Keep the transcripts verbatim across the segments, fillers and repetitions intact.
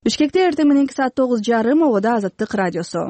Бишкекте эртең мененки саат тогуз жарым обода Азаттык радиосу.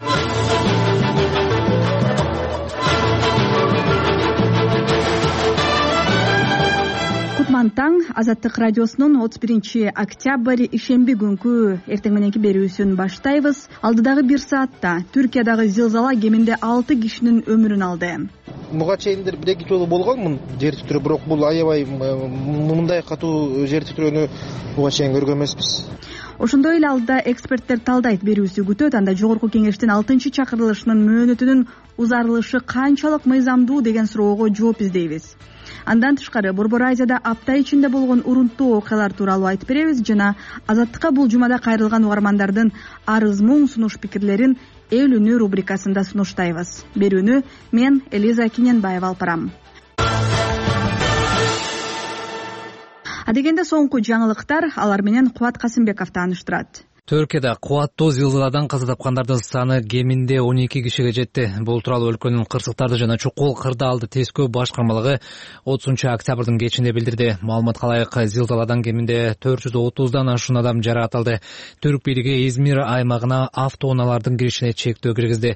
Кутман таң. Азаттык радиосунун отуз биринчи октябрь ишемби күнкү эртең мененки берүүсүн баштайбыз. Алдыдагы бир саатта Түркиядагы зилзала кеминде алты кишинин өмүрүн алды. Буга чейин бир эки жолу болгонмун жер титирөө, бирок бул аябай мындай катуу жер титирөөнү буга чейин көргөн эмеспиз. Ошондой эле алдыда эксперттер талдайт берүүсү күтөт. Анда жогорку кеңештин алтынчы чакырылышынын мөөнөтүнүн узарылышы канчалык мыйзамдуу деген суроого жооп издейбиз. Андан тышкары Борбор Азияда апта ичинде болгон урунттуу окуялар тууралуу айтып беребиз жана Азаттыкка бул жумада кайрылган угармандардын арыз муң сунуш пикирлерин эл үнү рубрикасында сунуштайбыз. Берүүнү мен Элиза Киненбаева алып барам. Адегенде соңку жаңылыктар, алар менен Кубат Касымбеков тааныштырат. Түркияда кубаттуу зилзаладан каза тапкандардын саны кеминде он эки кишиге жетти. Бул тууралуу өлкөнүн кырсыктарды жана чукул кырдаалды тескөө башкармалыгы отузунчу октябрдын кечинде билдирди. Маалыматка ылайык, зилзаладан кеминде төрт жүз отуздан ашуун адам жаракат алды. Түрк бийлиги Измир аймагына автоунаалардын киришине чектөө киргизди.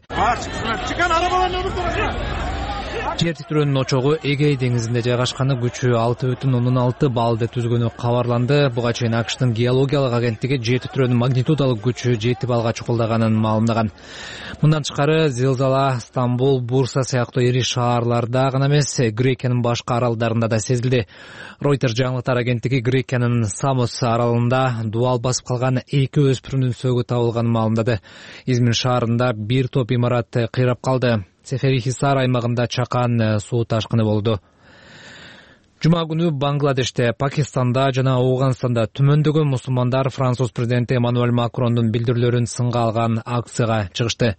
Жер титирөөнүн очогу Эгей деңизинде жайгашканы, күчү алты бүтүн ондон алты баллды түзгөнү кабарланды. Буга чейин АКШтын геологиялык агенттиги жер титирөөнүн магнитудалык күчү жети баллга чукулдаганын маалымдаган. Мындан тышкары зилзала Стамбул, Бурса сыяктуу ири шаарларда гана эмес, Грекиянын башка аралдарында да сезилди. Reuters жаңылыктар агенттиги Грекиянын Самос аралында дубал басып калган эки өспүрүмдүн сөөгү табылганын маалымдады. Измир шаарында бир топ имарат кыйрап калды. Сеферихисар аймагында чакан суу ташкыны болду. Жума күнү Бангладеште, Пакистанда жана Ауганстанда түмөндөгөн мусулмандар Француз президенти Эммануэль Макрондун билдирүүлөрүн сынга алган акцияга чыгышты.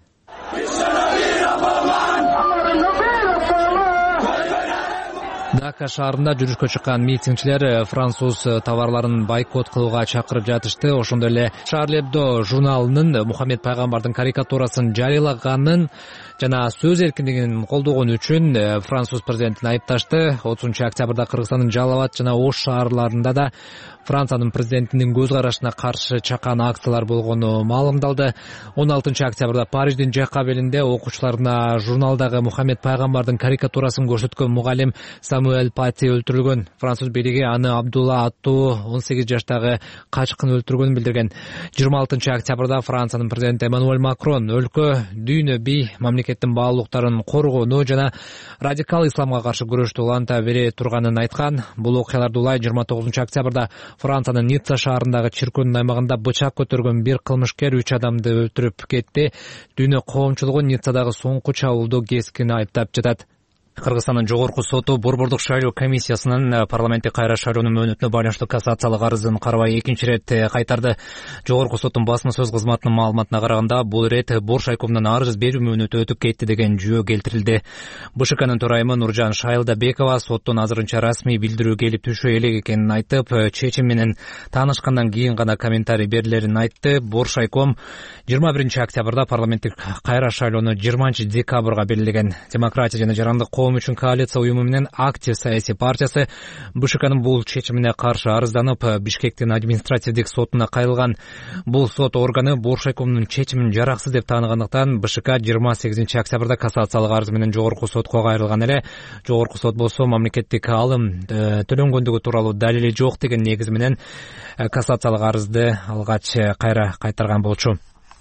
Дака шаарында жүрүшкө чыккан митингчилер француз товарларын бойкот кылууга чакырып жатышты. Ошондой эле Charlie Hebdo журналынын Мухаммед пайгамбардын карикатурасын жарыялаганын жана сөз эркиндигин колдогон үчүн француз президентин айыпташты. отузунчу октябрда Кыргызстандын Жалал Абад жана Ош шаарларында да Франциянын президентинин көз карашына каршы чакан акциялар болгону маалымдалды. он алтынчы октябрда Париждин Жакабелинде окуучуларына журналдагы Мухаммед пайгамбардын карикатурасын көрсөткөн мугалим Самуэль Пати өлтүрүлгөн. Француз бийлиги аны Абдулла аттуу он сегиз жаштагы качкын өлтүргөнүн билдирген. жыйырма алтынчы октябрда Франциянын президенти Эммануэль Макрон өлкө, дүйнө, бий мамлекеттин баалуулуктарын коргоону жана радикал исламга каршы күрөштү уланта бере турганын айткан. Бул окуяларды улай жыйырма тогузунчу октябрда Франциянын Ницца шаарындагы чиркөөнүн аймагында бычак көтөргөн бир кылмышкер үч адамды өлтүрүп кетти. Дүйнө коомчулугу Ниццадагы соңку чабуулду кескин айыптап жатат. Кыргызстандын жогорку соту Борбордук шайлоо комиссиясынын парламенттик кайра шайлоонун мөөнөтүнө байланыштуу кассациялык арызын карабай экинчи ирет кайтарды. Жогорку соттун басма сөз кызматынын маалыматына караганда, бул ирет Боршайкомдун арыз берүү мөөнөтү өтүп кетти деген жүйө келтирилди. БШКнын төрайымы Нуржан Шайылдабекова соттун азырынча расмий билдирүү келип түшө элек экенин айтып, чечим менен таанышкандан кийин гана комментарий берилерин айтты. Боршайком жыйырма биринчи октябрда парламенттик кайра шайлоону жыйырманчы декабрга белгилеген. Демократия жана жарандык коом үчүн коалиция уюму менен Актив саясий партиясы БШКнын бул чечимине каршы арызданып, Бишкектин административдик сотуна кайрылган. Бул сот органы Боршайкомдун чечимин жараксыз деп тааныгандыктан БШК жыйырма сегизинчи октябрда кассациялык арыз менен жогорку сотко кайрылган эле. Жогорку сот болсо мамлекеттик алым төлөнгөндүгү тууралуу далили жок деген негиз менен кассациялык арызды алгач кайра кайтарган болчу.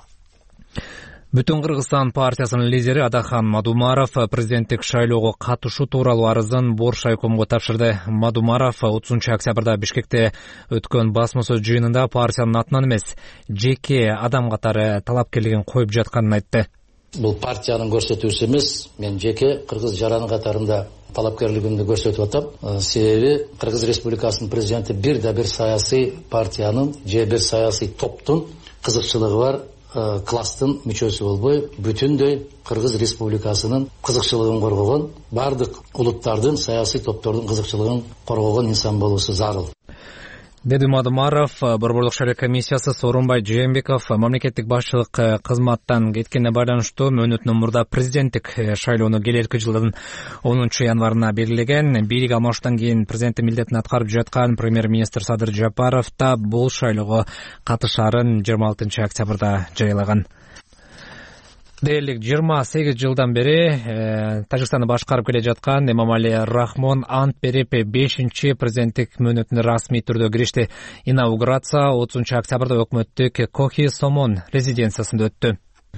Бүтүн Кыргызстан партиясынын лидери Адахан Мадумаров президенттик шайлоого катышуу тууралуу арызын Боршайкомго тапшырды. Мадумаров отузунчу октябрда Бишкекте өткөн басма сөз жыйынында партиянын атынан эмес, жеке адам катары талапкерлигин коюп жатканын айтты. Бул партиянын көрсөтүүсү эмес, мен жеке кыргыз жаран катарында талапкерлигимди көрсөтүп атам. Себеби Кыргыз Республикасынын президенти бир да бир саясий партиянын же бир саясий топтун кызыкчылыгы бар класстын мүчөсү болбой, бүтүндөй Кыргыз Республикасынын кызыкчылыгын коргогон, бардык улуттардын, саясий топтордун кызыкчылыгын коргогон инсан болуусу зарыл. деди Мадумаров. Борборлук шайлоо комиссиясы Сооронбай Жээнбеков мамлекеттик башчылык кызматтан кеткенине байланыштуу мөөнөтүнөн мурда президенттик шайлоону келерки жылдын онунчу январына белгилеген. Бийлик алмашуудан кийин президенттин милдетин аткарып жаткан премьер-министр Садыр Жапаров да бул шайлоого катышаарын жыйырма алтынчы октябрда жарыялаган. Дээрлик жыйырма сегиз жылдан бери Тажикстанды башкарып келе жаткан Эмомали Рахмон ант берип бешинчи президенттик мөөнөтүнө расмий түрдө киришти. Инаугурация отузунчу октябрда өкмөттүк Кохи Сомон резиденциясында өттү.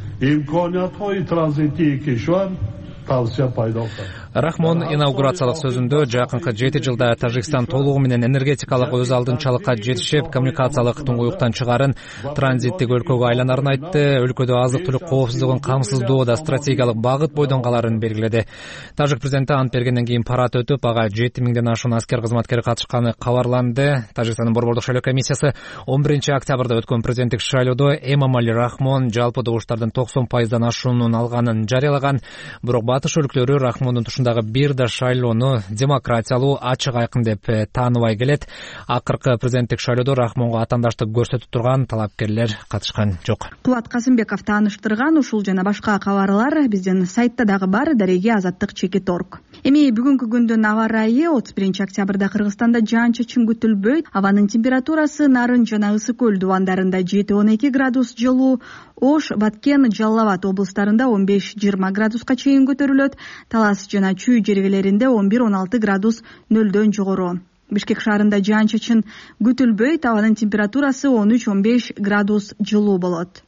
Рахмон инаугурациялык сөзүндө жакынкы жети жылда Тажикстан толугу менен энергетикалык өз алдынчалыкка жетишип, коммуникациялык туңгуюктан чыгарын, транзиттик өлкөгө айланарын айтты. Өлкөдө азык-түлүк коопсуздугун камсыздоо да стратегиялык багыт бойдон каларын белгиледи. Тажик президенти ант бергенден кийин парад өтүп, ага жети миңден ашуун аскер кызматкери катышканы кабарланды. Тажикстандын борбордук шайлоо комиссиясы он биринчи октябрда өткөн президенттик шайлоодо Эмомали Рахмон жалпы добуштардын токсон пайыздан ашуунун алганын жарыялаган. Бирок батыш өлкөлөрү Рахмондун тушундагы бир да шайлоону демократиялуу, ачык, айкын деп тааныбай келет. Акыркы президенттик шайлоодо Рахмонго атаандаштык көрсөтүп турган талапкерлер катышкан жок. Кубат Касымбеков тааныштырган ушул жана башка кабарлар биздин сайтта дагы бар. Дареги азаттык чекит орг. Эми бүгүнкү күндүн аба ырайы отуз биринчи октябрда Кыргызстанда жаан-чачын күтүлбөйт. Абанын температурасы Нарын жана Ысык көл дубандарында жети он эки градус жылуу, Ош, Баткен, Жалал Абад облустарында он беш жыйырма градуска чейин көтөрүлөт. Талас жана Чүй жергелеринде он бир он алты градус нөлдөн жогору. Бишкек шаарында жаан-чачын күтүлбөйт. Абанын температурасы он үч он беш градус жылуу болот.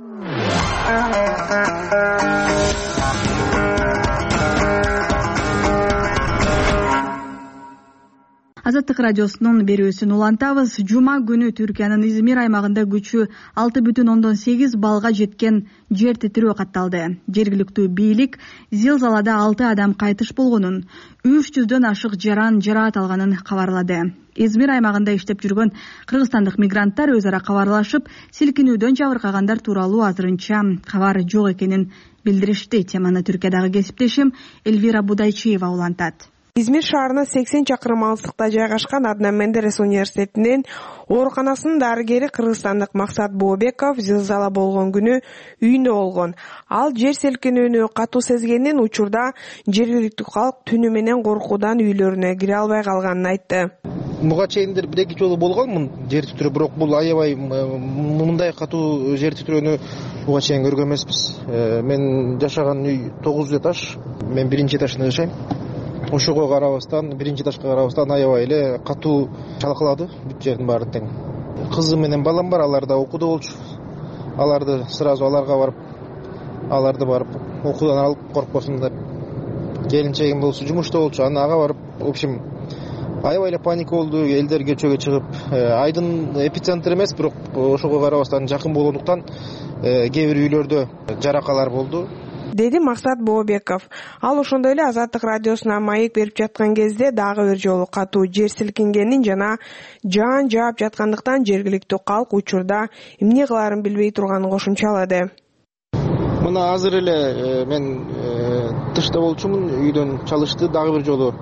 Азаттык радиосунун берүүсүн улантабыз. Жума күнү Түркиянын Измир аймагында күчү алты бүтүн ондон сегиз балга жеткен жер титирөө катталды. Жергиликтүү бийлик зилзалада алты адам кайтыш болгонун, үч жүздөн ашык жаран жараат алганын кабарлады. Измир аймагында иштеп жүргөн кыргызстандык мигранттар өз ара кабарлашып, силкинүүдөн жабыркагандар тууралуу азырынча кабар жок экенин билдиришти. Теманы Түркиядагы кесиптешим Эльвира Будайчиева улантат. Измир шаарына сексен чакырым алыстыкта жайгашкан Аднан Мендерес университетинин ооруканасынын дарыгери кыргызстандык Максат Бообеков зилзала болгон күнү үйүндө болгон. Ал жер силкинүүнү катуу сезгенден учурда жергиликтүү калк түнү менен коркуудан үйлөрүнө кире албай калганын айтты. Буга чейин бир эки жолу болгонмун жер титирөө, бирок бул аябай мындай катуу жер титирөөнү буга чейин көргөн эмеспиз. Мен жашаган үй тогуз этаж, мен биринчи этажда жашайм. Ошого карабастан, биринчи этажга карабастан аябай эле катуу чалкалады бүт жердин баары тең. Кызым менен балам бар, алар да окууда болчу. Аларды сразу аларга барып, аларды барып окуудан алып коркпосун деп. Келинчегим болсо жумушта болчу, аны ага барып, в общем, аябай эле паника болду. Элдер көчөгө чыгып, айдын эпицентр эмес, бирок ошого карабастан жакын болгондуктан кээ бир үйлөрдө жаракалар болду, деди Максат Бообеков. Ал ошондой эле Азаттык радиосуна маек берип жаткан кезде дагы бир жолу катуу жер силкингенин жана жаан жаап жаткандыктан жергиликтүү калк учурда эмне кылаарын билбей турганын кошумчалады. Мына азыр эле мен тышта болчумун, үйдөн чалышты, дагы бир жолу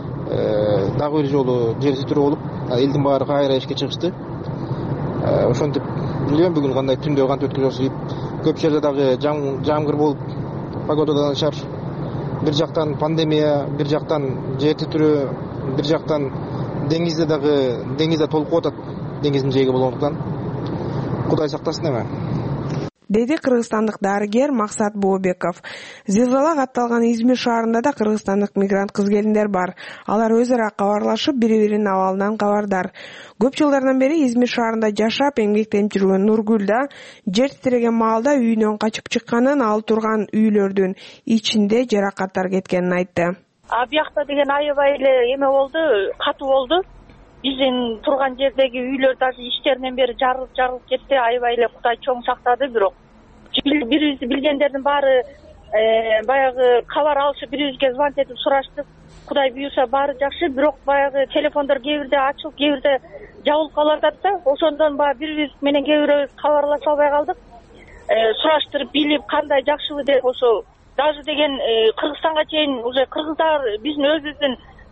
дагы бир жолу жер титирөө болуп, элдин баары кайра ишке чыгышты. Ошентип билбейм бүгүн кандай түндө кантип өткөрөбүз. Көп жерде дагы жамгыр болуп, погодадан начар. Бир жактан пандемия, бир жактан жер титирөө, бир жактан деңизде дагы деңизде толкуп атат, деңиздин жээги болгондуктан. Кудай сактасын эме. Деди кыргызстандык дарыгер Максат Бообеков. Зилзала катталган Измир шаарында да кыргызстандык мигрант кыз-келиндер бар. Алар өз ара кабарлашып, бири-биринин абалынан кабардар. Көп жылдардан бери Измир шаарында жашап, эмгектенип жүргөн Нургүл да жер титиреген маалда үйүнөн качып чыкканын, ал турган үйлөрдүн ичинде жаракаттар кеткенин айтты. А биякта деген аябай эле эме болду, катуу болду. Биздин турган жердеги үйлөр даже ичтеринен бери жарылып жарылып кетти. Аябай эле Кудай чоң сактады, бирок бирибизди билгендердин баары баягы кабар алышып, бирибизге звонок этип сураштык. Кудай буюрса баары жакшы, бирок баягы телефондор кээ бирде ачылып, кээ бирде жабылып калып атат да. Ошондон баягы бирибиз менен кээ бирөөбүз кабарлаша албай калдык. Сураштырып билип кандай жакшыбы деп, ошо даже деген Кыргызстанга чейин уже кыргыздар биздин өзүбүздүн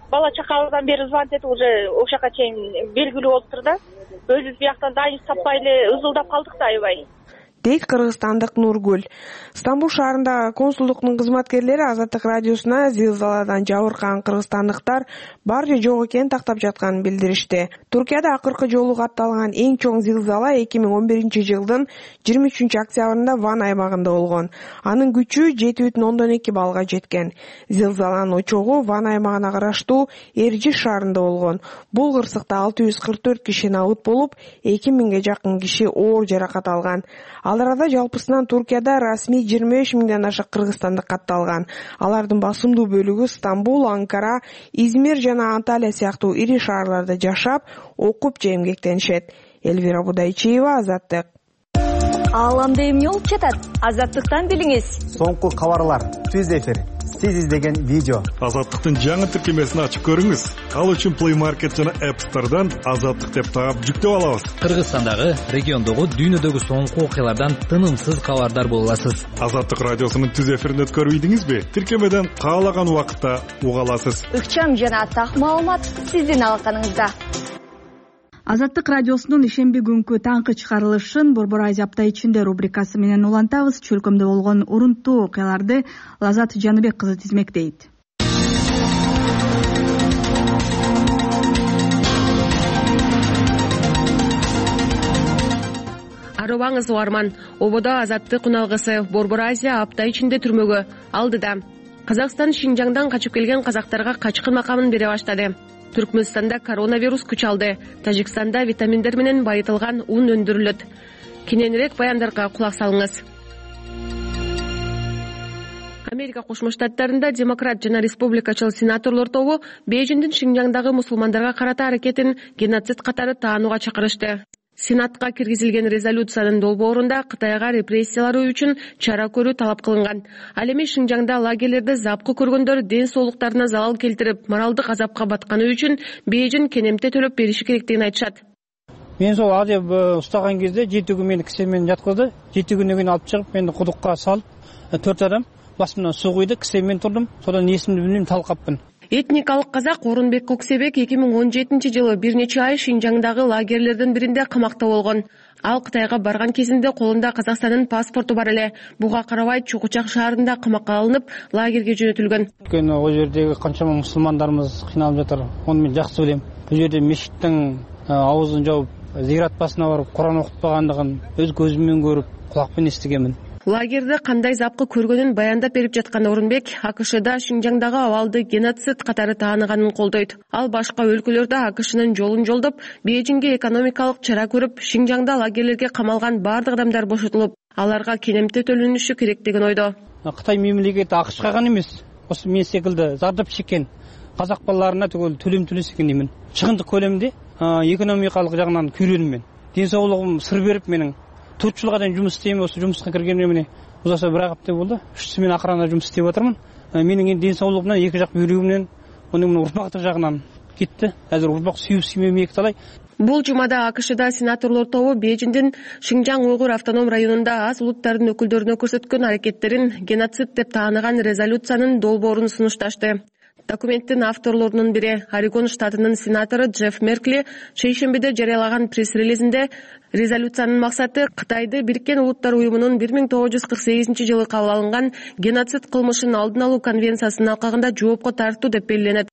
бала чакабыздан бери звонить этип уже ошол жака чейин белгилүү болуптур да. Өзүбүз бияктан дайын таппай эле ызылдап калдык да аябай, дейт кыргызстандык Нургүл. Стамбул шаарындагы консулдуктун кызматкерлери Азаттык радиосуна зилзаладан жабыркаган кыргызстандыктар бар же жок экенин тактап жатканын билдиришти. Туркияда акыркы жолу катталган эң чоң зилзала эки миң он биринчи жылдын жыйырма үчүнчү октябрында Ван аймагында болгон. Анын күчү жети бүтүн ондон эки баллга жеткен. Зилзаланын очогу Ван аймагына караштуу Эржиш шаарында болгон. Бул кырсыкта алты жүз кырк төрт киши набыт болуп, эки миңге жакын киши оор жаракат алган. Ал арада жалпысынан Туркияда расмий жыйырма беш миңден ашык кыргызстандык катталган. Алардын басымдуу бөлүгү Стамбул, Анкара, Измир жана Анталия сыяктуу ири шаарларда жашап, окуп же эмгектенишет. Элвира Будайчиева, Азаттык. Ааламда эмне болуп жатат? Азаттыктан билиңиз. Соңку кабарлар, түз эфир, сиз издеген видео. Азаттыктын жаңы тиркемесин ачып көрүңүз. Ал үчүн Play Market жана App Store'дан Азаттык деп таап жүктөп алабыз. Кыргызстандагы, региондогу, дүйнөдөгү соңку окуялардан тынымсыз кабардар боло аласыз. Азаттык радиосунун түз эфирин өткөрбөйдүңүзбү? Тиркемеден каалаган убакытта уга аласыз. Ыкчам жана так маалымат сиздин алаканыңызда. Азаттык радиосунун ишемби күнкү таңкы чыгарылышын Борбор Азия апта ичинде рубрикасы менен улантабыз. Чөлкөмдө болгон урунттуу окуяларды Лазат Жаныбек кызы тизмектейт. Арыбаңыз уарман. Ободо Азаттык уналгысы Борбор Азия апта ичинде түрмөгө алдыда. Казакстан Шинжаңдан качып келген казактарга качкын макамын бере баштады. Түркмөнстанда коронавирус күч алды. Тажикстанда витаминдер менен байытылган ун өндүрүлөт. Кененирээк баяндарга кулак салыңыз. Америка Кошмо Штаттарында демократ жана республикачыл сенаторлор тобу Бейжиңдин Шинжаңдагы мусулмандарга карата аракетин геноцид катары таанууга чакырышты. Сенатка киргизилген резолюциянын долбоорунда Кытайга репрессиялары үчүн чара көрүү талап кылынган. Ал эми Шинжаңда лагерлерде запкы көргөндөр ден соолуктарына залал келтирип, моралдык азапка батканы үчүн Бейжиң кенемте төлөп бериши керектигин айтышат. Мен сол адеп устаган кезде жети күн мени кисемен жаткызды. жети күндөн кийин алып чыгып, мени кудукка салып, төрт адам басымдан суу куйду, кисемен турдум. Содан эсимди билбейм, талкаппын. Этникалык казак Орунбек Коксебек эки миң он жетинчи жылы бир нече ай Шинжаңдагы лагерлердин биринде камакта болгон. Ал Кытайга барган кезинде колунда Казакстандын паспорту бар эле. Буга карабай Чукучак шаарында камакка алынып, лагерге жөнөтүлгөн. Өйткөнү ал жердеги канчама мусулмандарыбыз кыйналып жатыр. Аны мен жакшы билем. Бул жерде мешиттин аузун жауып, зират басына барып, Куран окутпагандыгын өз көзүмөн көрүп, кулакпен эстегенмин. Лагерде кандай запкы көргөнүн баяндап берип жаткан Орунбек АКШда Шинжаңдагы абалды геноцид катары тааныганын колдойт. Ал башка өлкөлөрдө АКШнын жолун жолдоп, Бейжиңге экономикалык чара көрүп, Шинжаңда лагерлерге камалган бардык адамдар бошотулуп, аларга кенемте төлөнүшү керектигин ойдо. Кытай мемлекети АКШга гана эмес, осы мен секилди зардап чеккен казак балаларына түгөл төлөм төлөсө экен деймин. Чыгындык көлөмдө экономикалык жагынан күйрөнүм мен. Ден соолугум сыр берип менин төрт жылга чейин жумуш істейм, осы жумушка киргенимне міне узаса бир ай апта болду. үч мен акырана жумуш істеп атырмын. Менин ден соолугумдан эки жак бүйрөгүмнөн, мунун урпактык жагынан кетти. Азыр урпак сүйүп сүймөй эки талай. Бул жумада АКШда сенаторлор тобу Бейжиңдин Шинжаң уйгур автоном районунда аз улуттардын өкүлдөрүнө көрсөткөн аракеттерин геноцид деп тааныган резолюциянын долбоорун сунушташты. Документтин авторлорунун бири Орегон штатынын сенатору Джефф Меркли шейшембиде жарыялаган пресс-релизинде резолюциянын максаты Кытайды Бириккен Улуттар уюмунун бир миң тогуз жүз кырк сегизинчи жылы кабыл алынган геноцид кылмышын алдын алуу конвенциясынын алкагында жоопко тартуу деп белгиленет.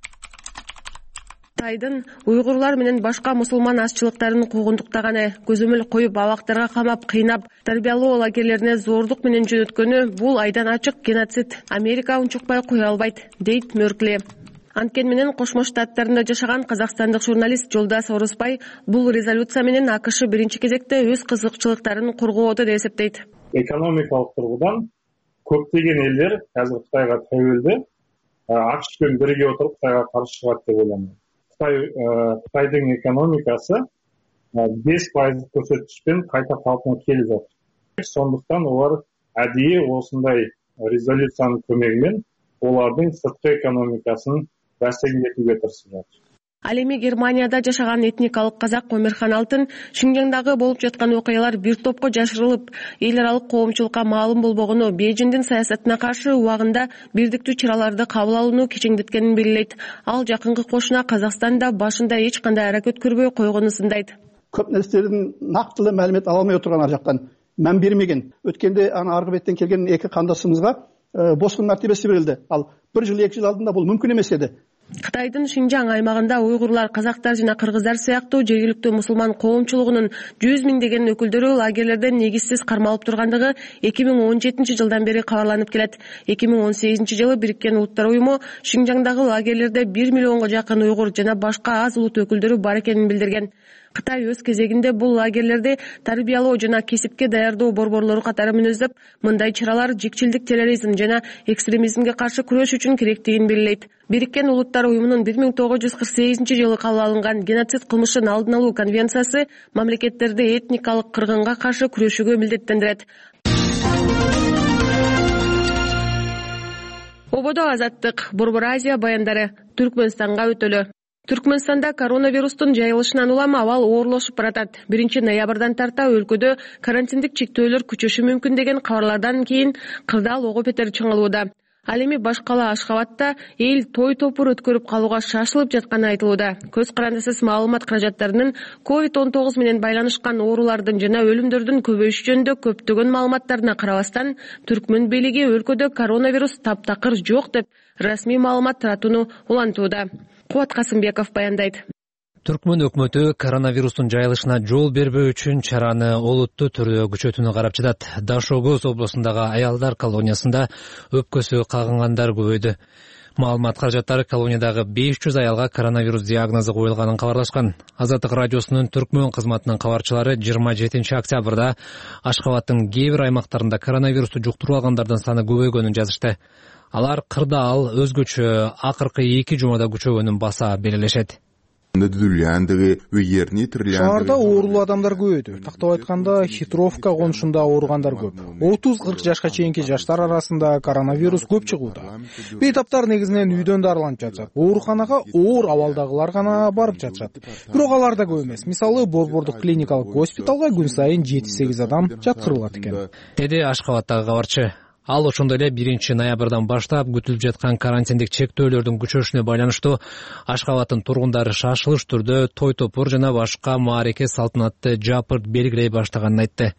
Кытайдын уйгурлар менен башка мусулман азчылыктарын куугунтуктаганы, көзөмөл коюп абактарга камап, кыйнап, тарбиялоо лагерлерине зордук менен жөнөткөнү бул айдан ачык геноцид. Америка унчукпай кое албайт, дейт Меркли. Анткени менен Кошмо Штаттарында жашаган казакстандык журналист Жолдас Орусбай бул резолюция менен АКШ биринчи кезекте өз кызыкчылыктарын коргоодо деп эсептейт. Экономикалык тургудан көптөгөн элдер азыр Кытайга тәуелді, АКШ менен бирге отуруп Кытайга каршы чыгат деп ойлойм. Кытайдын экономикасы беш пайыз көрсөткүчпен кайта калпына келип жатыр. Сондуктан олар адийи осундай резолюциянын көмөгү менен олардын сырткы экономикасын бәсекелетүүгө тырышып жатыр. Ал эми Германияда жашаган этникалык казак Омерхан Алтын Шинжаңдагы болуп жаткан окуялар бир топко жашырылып, эл аралык коомчулукка маалым болбогону, Бейжиңдин саясатына каршы убагында бирдиктүү чараларды кабыл алууну кечеңдеткенин белгилейт. Ал жакынкы кошуна Казакстанда башында эч кандай аракет көрбөй койгонун сындайт. Көп нерселердин нактылуу маалымат ала албай отурган ар жактан мән бермеген. Өткенде аны аркы беттен келген эки кандашыбызга босқын мәртебеси берилди. Ал бир жыл эки жыл алдында бул мүмкүн эмес эди. Кытайдын Шинжаң аймагында уйгурлар, казактар жана кыргыздар сыяктуу жергиликтүү мусулман коомчулугунун жүз миңдеген өкүлдөрү лагерлерден негизсиз кармалып тургандыгы эки миң он жетинчи жылдан бери кабарланып келет. эки миң он сегизинчи жылы Бириккен Улуттар уюму Шинжаңдагы лагерлерде бир миллионго жакын уйгур жана башка аз улут өкүлдөрү бар экенин билдирген. Кытай өз кезегинде бул лагерлерди тарбиялоо жана кесипке даярдоо борборлору катары мүнөздөп, мындай чаралар жикчилдик, терроризм жана экстремизмге каршы күрөш үчүн керектигин белгилейт. Бириккен Улуттар уюмунун бир миң тогуз жүз кырк сегизинчи жылы кабыл алынган геноцид кылмышын алдын алуу конвенциясы мамлекеттерди этникалык кыргынга каршы күрөшүүгө милдеттендирет. Ободо Азаттык, Борбор Азия баяндары, Түркмөнстанга өтөлү. Түркмөнстанда коронавирустун жайылышынан улам абал оорлошуп баратат. биринчи ноябрдан тарта өлкөдө карантиндик чектөөлөр күчөшү мүмкүн деген кабарлардан кийин кырдаал ого бетер чыңалууда. Ал эми баш кала Ашхабадта эл той топур өткөрүп калууга шашылып жатканы айтылууда. Көз карандысыз маалымат каражаттарынын ковид он тогуз менен байланышкан оорулардын жана өлүмдөрдүн көбөйүшү жөнүндө көптөгөн маалыматтарына карабастан, Түркмөн бийлиги өлкөдө коронавирус таптакыр жок деп расмий маалымат таратууну улантууда. Кубат Касымбеков баяндайт. Түркмөн өкмөтү коронавирустун жайылышына жол бербөө үчүн чараны олуттуу түрдө күчөтүүнү карап жатат. Дашогоз облусундагы аялдар колониясында өпкөсү кагынгандар көбөйдү. Маалымат каражаттары колониядагы беш жүз аялга коронавирус диагнозу коюлганын кабарлашкан. Азаттык радиосунун Түркмөн кызматынын кабарчылары жыйырма жетинчи октябрда Ашхабадтын кээ бир аймактарында коронавирусту жуктуруп алгандардын саны көбөйгөнүн жазышты. Алар кырдаал өзгөчө акыркы эки жумада күчөгөнүн баса белгилешет. Шаарда оорулуу адамдар көбөйдү. Тактап айтканда, Хитровка конушунда ооругандар көп. отуз кырк жашка чейинки жаштар арасында коронавирус көп чыгууда. Бейтаптар негизинен үйдөн дарыланып жатышат. Ооруканага оор абалдагылар гана барып жатышат. Бирок алар да көп эмес. Мисалы, Борбордук клиникалык госпиталга күн сайын жети сегиз адам жаткырылат экен. Деди Ашхабадтагы кабарчы. Ал ошондой эле биринчи ноябрдан баштап күтүлүп жаткан карантиндик чектөөлөрдүн күчөшүнө байланыштуу Ашхабадтын тургундары шашылыш түрдө той топур жана башка маареке салтанатты жапырт белгилей баштаганын айтты.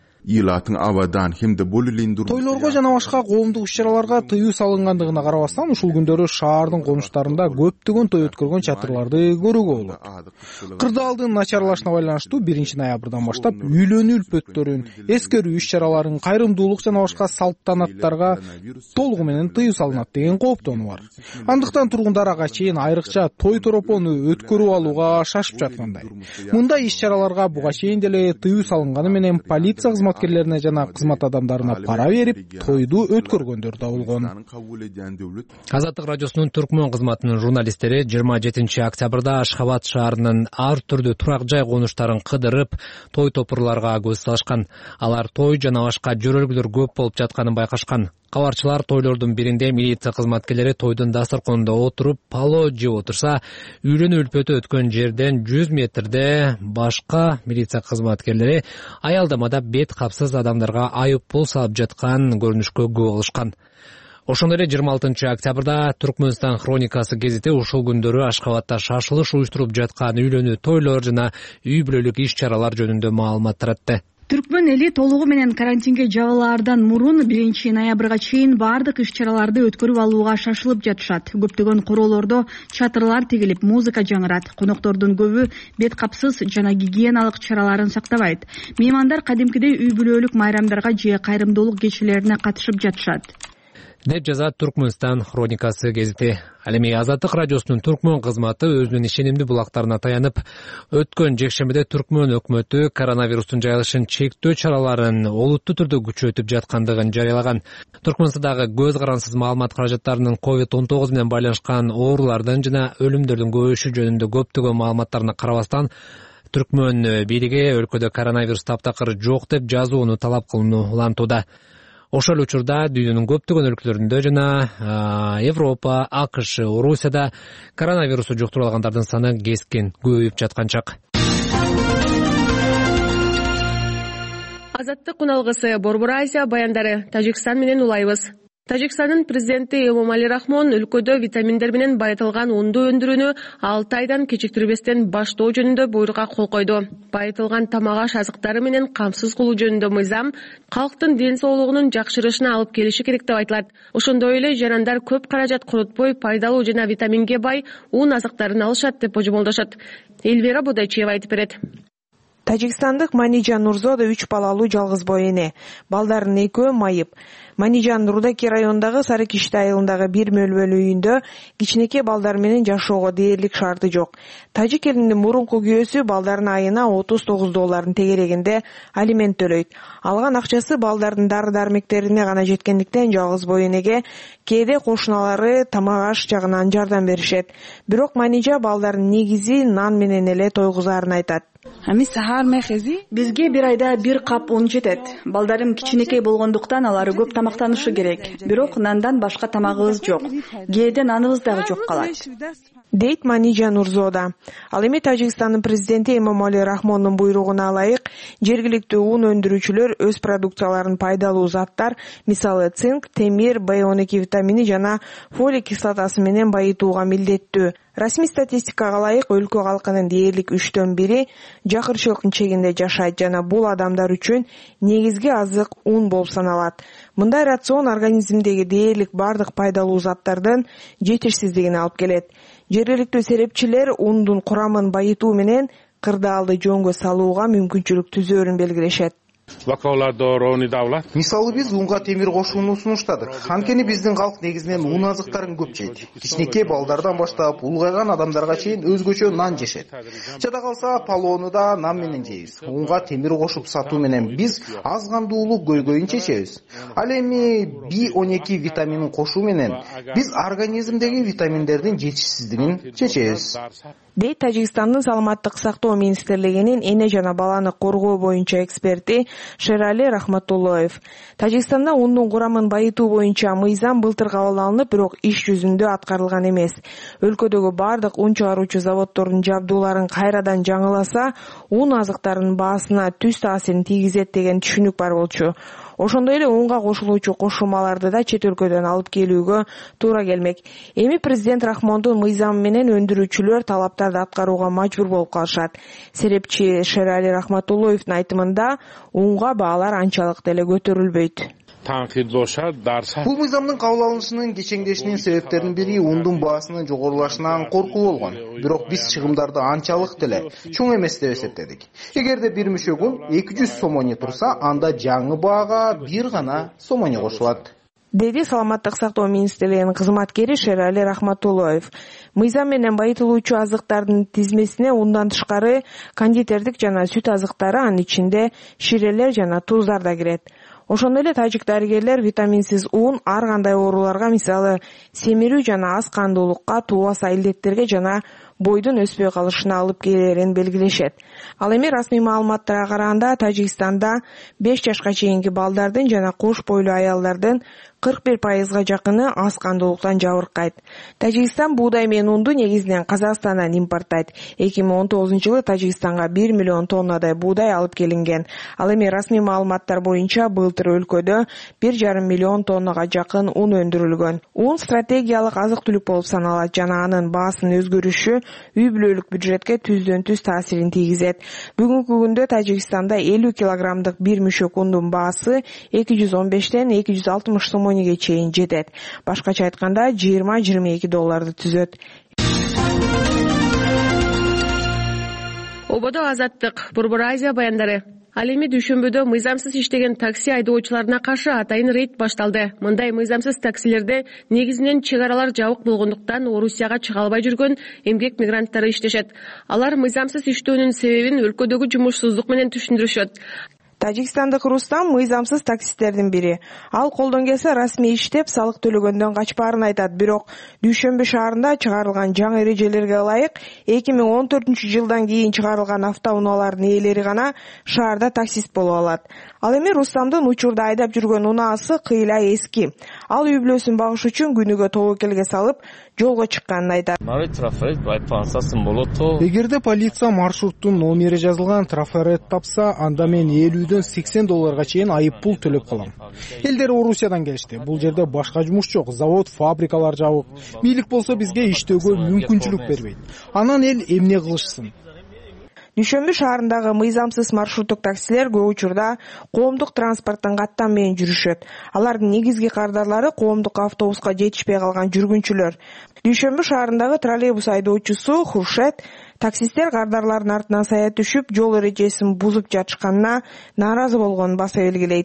Тойлорго жана башка коомдук иш-чараларга тыюу салынгандыгына карабастан, ушул күндөрү шаардын конуштарында көптөгөн той өткөргөн чатырларды көрүүгө болот. Кырдаалдын начарлашына байланыштуу биринчи ноябрдан баштап үйлөнүү үлпөттөрүн, эскерүү иш-чараларын, кайрымдуулук жана башка салтанаттарга толугу менен тыюу салынат деген кооптонуу бар. Андыктан тургундар ага чейин айрыкча той торопону өткөрүп алууга шашып жаткандай. Мындай иш-чараларга буга чейин деле тыюу салынганы менен полиция кызматкерлерине жана кызмат адамдарына пара берип, тойду өткөргөндөр да болгон. Азаттык радиосунун Түркмөн кызматынын журналисттери жыйырма жетинчи октябрда Ашхабад шаарынын ар түрдүү турак жай конуштарын кыдырып, той топурларга көз салышкан. Алар той жана башка жөрөлгүлөр көп болуп жатканын байкашкан. Кабарчылар тойлордун биринде милиция кызматкерлери тойдун дасторконунда отуруп пало жеп отурса, үйлөнүү үлпөтү өткөн жерден жүз метрде башка милиция кызматкерлери аялдамада бет капсыз адамдарга айып пул салып жаткан көрүнүшкө күбө болушкан. Ошондой эле жыйырма алтынчы октябрда Түркмөнстан хроникасы гезити ушул күндөрү Ашхабадта шашылыш уюштуруп жаткан үйлөнүү тойлор жана үй бүлөлүк иш-чаралар жөнүндө маалымат таратты. Түркмөн эли толугу менен карантинге жабылаардан мурун биринчи ноябрга чейин бардык иш-чараларды өткөрүп алууга шашылып жатышат. Көптөгөн короолордо чатырлар тигилип, музыка жаңырат. Коноктордун көбү бет капсыз жана гигиеналык чараларын сактабайт. Меймандар кадимкидей үй бүлөлүк майрамдарга же кайрымдуулук кечелерине катышып жатышат, деп жазат Түркмөнстан хроникасы гезити. Ал эми Азаттык радиосунун Түркмөн кызматы өзүнүн ишенимдүү булактарына таянып, өткөн жекшембиде Түркмөн өкмөтү коронавирустун жайылышын чектөө чараларын олуттуу түрдө күчөтүп жаткандыгын жарыялаган. Түркмөнстандагы көз карансыз маалымат каражаттарынын ковид он тогуз менен байланышкан оорулардын жана өлүмдөрдүн көбөйүшү жөнүндө көптөгөн маалыматтарына карабастан, Түркмөн бийлиги өлкөдө коронавирус таптакыр жок деп жазууну талап кылууну улантууда. Ошол учурда дүйнөнүн көптөгөн өлкөлөрүндө жана Европа, АКШ, Орусияда коронавирусту жуктуруп алгандардын саны кескин көбөйүп жаткан чак. Азаттык куналгысы Борбор Азия баяндары. Тажикстан менен улайбыз. Тажикстандын президенти Эмомали Рахмон өлкөдө витаминдер менен байытылган унду өндүрүүнү алты айдан кечиктирбестен баштоо жөнүндө буйрукка кол койду. Байытылган тамак-аш азыктары менен камсыз кылуу жөнүндө мыйзам калктын ден соолугунун жакшырышына алып келиши керек деп айтылат. Ошондой эле жарандар көп каражат коротпой пайдалуу жана витаминге бай ун азыктарын алышат деп божомолдошот. Эльвира Бодайчиева айтып берет. Тажикстандык Манижа Нурзода үч балалуу жалгыз бой эне. Балдарынын экөө майып. Манижан Рудаки районундагы Сары Кишти айылындагы бир мөлбөлүү үйүндө кичинекей балдар менен жашоого дээрлик шарты жок. Тажик элинин мурунку күйөөсү балдарына айына отуз тогуз долларын тегерегинде алимент төлөйт. Алган акчасы балдардын дары-дармектерине гана жеткендиктен жалгыз бой энеге кээде кошуналары тамак-аш жагынан жардам беришет. Бирок Манижа балдардын негизи нан менен эле тойгузаарын айтат. Бизге бир айда бир кап un жетет. Балдарым кичинекей болгондуктан алар көп тамактанышы керек. Бирок нандан башка тамагыбыз жок. Кээде наныбыз дагы жок калат. Дейт Манижа Нурзода. Ал эми Тажикстандын президенти Эмомали Рахмондун буйругуна ылайык жергиликтүү ун өндүрүүчүлөр өз продукцияларын пайдалуу заттар, мисалы цинк, темир, бэ он эки витамини жана фолий кислотасы менен байытууга милдеттүү. Расмий статистикага ылайык өлкө калкынын дээрлик үчтөн бири жакырчылыктын чегинде жашайт жана бул адамдар үчүн негизги азык ун болуп саналат. Мындай рацион организмдеги дээрлик бардык пайдалуу заттардын жетишсиздигине алып келет. Жергиликтүү серепчилер ундун курамын байытуу менен кырдаалды жөнгө салууга мүмкүнчүлүк түзөөрүн белгилешет. Мисалы биз унга темир кошууну сунуштадык. Анткени биздин калк негизинен ун азыктарын көп жейт. Кичинекей балдардан баштап улгайган адамдарга чейин өзгөчө нан жешет. Жада калса палоону да нан менен жейбиз. Унга темир кошуп сатуу менен биз аз кандуулук көйгөйүн чечебиз. Ал эми бэ он эки витаминин кошуу менен биз организмдеги витаминдердин жетишсиздигин чечебиз. Дейт Тажикстандын саламаттык сактоо министрлигинин эне жана баланы коргоо боюнча эксперти Шерали Рахматуллоев. Тажикстанда ундун курамын байытуу боюнча мыйзам былтыр кабыл алынып, бирок иш жүзүндө аткарылган эмес. Өлкөдөгү бардык ун чыгаруучу заводдордун жабдууларын кайрадан жаңыласа, ун азыктарынын баасына түз таасирин тийгизет деген түшүнүк бар болчу. Ошондой эле унга кошулуучу кошумаларды да чет өлкөдөн алып келүүгө туура келмек. Эми президент Рахмондун мыйзамы менен өндүрүүчүлөр талаптарды аткарууга мажбур болуп калышат. Серепчи Шерали Рахматуллоевдун айтымында унга баалар анчалык деле көтөрүлбөйт. Бул мыйзамдын кабыл алынышынын кечеңдешинин себептеринин бири ундун баасынын жогорулашынан коркуу болгон. Бирок биз чыгымдарды анчалык деле чоң эмес деп эсептедик. Эгерде бир мүшөк ун эки жүз сомони турса, анда жаңы баага бир гана сомони кошулат. Деди саламаттык сактоо министрлигинин кызматкери Шерали Рахматуллоев. Мыйзам менен байытылуучу азыктардын тизмесине ундан тышкары кондитердик жана сүт азыктары, анын ичинде ширелер жана туздар да кирет. Ошондой эле тажик дарыгерлер витаминсиз ун ар кандай ооруларга, мисалы семирүү жана аз кандуулукка, туубаса илдеттерге жана бойдун өспөй калышына алып келерин белгилешет. Ал эми расмий маалыматтарга караганда Тажикстанда беш жашка чейинки балдардын жана кош бойлуу аялдардын кырк бир пайызга жакыны аз кандуулуктан жабыркайт. Тажикстан буудай менен унду негизинен Казакстандан импорттайт. эки миң он тогузунчу жылы Тажикстанга бир миллион тоннадай буудай алып келинген. Ал эми расмий маалыматтар боюнча былтыр өлкөдө бир жарым миллион тоннага жакын ун өндүрүлгөн. Ун стратегиялык азык-түлүк болуп саналат жана анын баасынын өзгөрүшү үй бүлөлүк бюджетке түздөн түз таасирин тийгизет. Бүгүнкү күндө Тажикстанда элүү килограммдык бир мүшөк ундун баасы эки жүз он бештен эки жүз алтымыш сомониге чейин жетет. Башкача айтканда жыйырма жыйырма эки долларды түзөт. Ободо азаттык, Борбор Азия баяндары. Ал эми дүйшөмбөдө мыйзамсыз иштеген такси айдоочуларына каршы атайын рейд башталды. Мындай мыйзамсыз таксилерде негизинен чек аралар жабык болгондуктан Орусияга чыга албай жүргөн эмгек мигранттары иштешет. Алар мыйзамсыз иштөөнүн себебин өлкөдөгү жумушсуздук менен түшүндүрүшөт. Тажикстандык Рустам мыйзамсыз таксисттердин бири. Ал колдон келсе расмий иштеп, салык төлөгөндөн качпаарын айтат. Бирок Дүйшөмбү шаарында чыгарылган жаңы эрежелерге ылайык эки миң он төртүнчү жылдан кийин чыгарылган автоунаалардын ээлери гана шаарда таксист боло алат. Ал эми Рустамдын учурда айдап жүргөн унаасы кыйла эски. Ал үй бүлөсүн багыш үчүн күнүгө тобокелге салып, жолго чыкканын айтат. Эгерде полиция маршруттун номери жазылган трафарет тапса, анда мен элүүдөн сексен долларга чейин айып пул төлөп калам. Элдер Орусиядан келишти. Бул жерде башка жумуш жок, завод, фабрикалар жабык. Бийлик болсо бизге иштөөгө мүмкүнчүлүк бербейт. Анан эл эмне кылышсын? Дүйшөмбү шаарындагы мыйзамсыз маршруттук таксилер көп учурда коомдук транспорттун каттам менен жүрүшөт. Алардын негизги кардарлары коомдук автобуска жетишпей калган жүргүнчүлөр. Дүйшөмбү шаарындагы троллейбус айдоочусу Хуршет таксисттер кардарлардын артынан сая түшүп, жол эрежесин бузуп жатышканына нааразы болгонун баса белгилейт.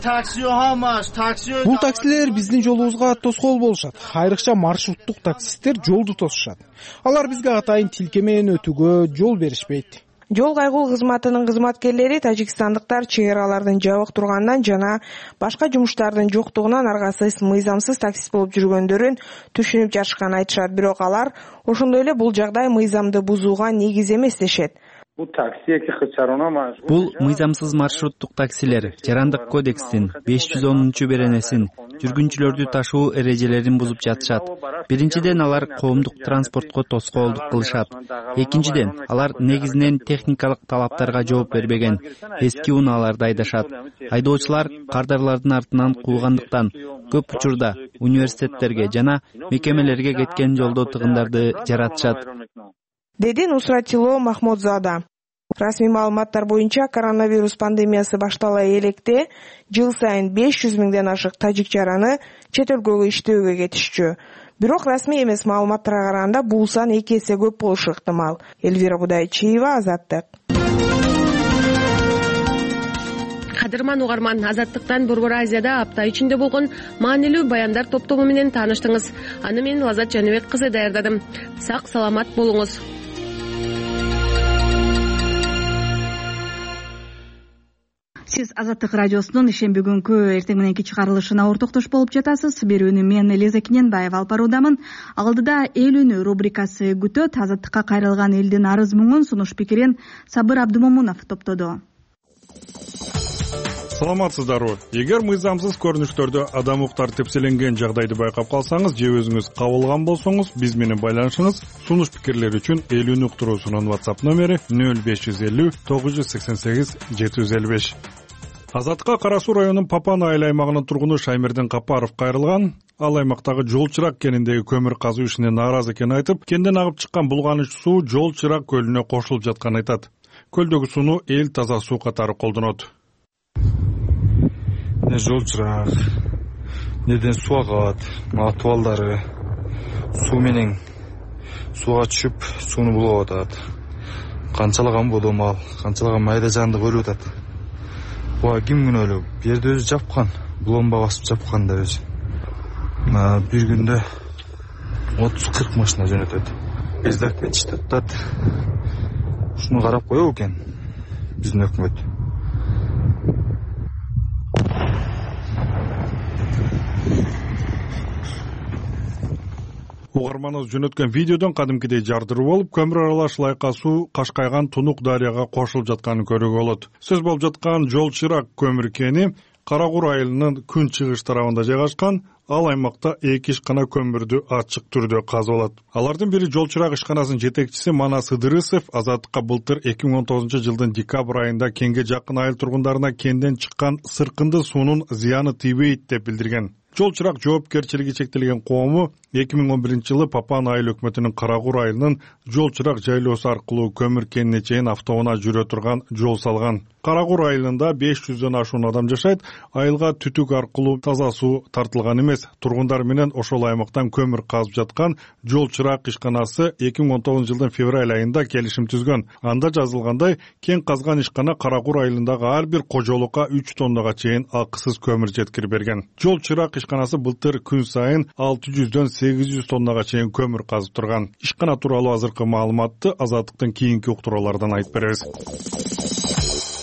Бул таксилер биздин жолубузга тоскоол болушат. Айрыкча маршруттук таксисттер жолду тосушат. Алар бизге атайын тилке менен өтүүгө жол беришпейт. Жол кайгуу кызматынын кызматкерлери тажикстандыктар чек аралардын жабык турганынан жана башка жумуштардын жоктугунан аргасыз мыйзамсыз таксист болуп жүргөндөрүн түшүнүп жатышканын айтышат. Бирок алар ошондой эле бул жагдай мыйзамды бузууга негиз эмес дешет. Бул мыйзамсыз маршруттук таксилер Жарандык кодекстин беш жүз онунчу беренесин жүргүнчүлөрдү ташуу эрежелерин бузуп жатышат. Биринчиден, алар коомдук транспортко тоскоолдук кылышат. Экинчиден, алар негизинен техникалык талаптарга жооп бербеген эски унааларды айдашат. Айдоочулар кардарлардын артынан куугандыктан көп учурда университеттерге жана мекемелерге кеткен жолдо тыгындарды жаратышат, деди Нусратило Махмудзада. Расмий маалыматтар боюнча коронавирус пандемиясы баштала электе жыл сайын беш жүз миңден ашык тажик жараны чет өлкөгө иштөөгө кетишчү. Бирок расмий эмес маалыматтарга караганда бул сан эки эсе көп болушу ыктымал. Элвира Будайчиева, Азаттык. Кадырман угарман, Азаттыктан Борбор Азияда апта ичинде болгон маанилүү баяндар топтому менен тааныштыңыз. Аны мен Лазат Жаныбек кызы даярдадым. Сак саламат болуңуз. Сиз Азаттык радиосунун ишемби күнкү эртең мененки чыгарылышына ортоктош болуп жатасыз. Берүүнү мен Элиза Кененбаева алып баруудамын. Алдыда эл үнү рубрикасы күтөт. Азаттыкка кайрылган элдин арыз муңун сунуш пикирин Сабыр Абдымомунов топтоду. Саламатсыздарбы? Эгер мыйзамсыз көрүнүштөрдө адам укуктары тепселенген жагдайды байкап калсаңыз же өзүңүз кабылган болсоңуз, биз менен байланышыңыз. Сунуш пикирлер үчүн эл үнү уктуруусунун WhatsApp номери нөл беш жүз элүү тогуз жүз сексен сегиз жети жүз элүү беш. Азаттыкка Кара Суу районунун Папан айыл аймагынын тургуну Шаймердин Капаров кайрылган. Ал аймактагы жол чырак кениндеги көмүр казуу ишине нааразы экенин айтып, кенден агып чыккан булганыч суу жол чырак көлүнө кошулуп жатканын айтат. Көлдөгү сууну эл таза суу катары колдонот. Не жол чырак, неден суу агат, атыбалдары суу менен сууга түшүп, сууну булап атат. Канчалаган бодомал, канчалаган майда жандык өлүп атат. Буга ким күнөөлүү? Бу жерде өзү жапкан, буломба басып жапкан да өзү. Бир күндө отуз кырк машина жөнөтөт. Бизде өкмөт иштеп атат. Ушуну карап коебу экен биздин өкмөт. Угарманыбыз жөнөткөн видеодон кадимкидей жардыруу болуп, көмүр аралаш лайка суу Кашкайган Тунук дарыяга кошулуп жатканын көрүүгө болот. Сөз болуп жаткан жол чырак көмүр кени Карагур айылынын күн чыгыш тарабында жайгашкан. Ал аймакта эки ишкана көмүрдү ачык түрдө казып алат. Алардын бири жол чырак ишканасынын жетекчиси Манас Ыдырысов Азаттыкка былтыр эки миң он тогузунчу жылдын декабрь айында кенге жакын айыл тургундарына кенден чыккан сыркынды суунун зыяны тийбейт деп билдирген. Жол чырак жоопкерчилиги чектелген коому эки миң он биринчи жылы Папан айыл өкмөтүнүн Карагур айылынын жол чырак жайлоосу аркылуу көмүр кенине чейин автоунаа жүрө турган жол салган. Карагур айылында беш жүздөн ашуун адам жашайт. Айылга түтүк аркылуу таза суу тартылган эмес. Тургундар менен ошол аймактан көмүр казып жаткан жол чырак ишканасы эки миң он тогузунчу жылдын февраль айында келишим түзгөн. Анда жазылгандай, кен казган ишкана Карагур айылындагы ар бир кожолукка үч тоннага чейин акысыз көмүр жеткирип берген. Жол чырак ишканасы былтыр күн сайын алты жүздөн сегиз жүз тоннага чейин көмүр казып турган. Ишкана тууралуу азыркы маалыматты Азаттыктын кийинки уктуруулардан айтып беребиз.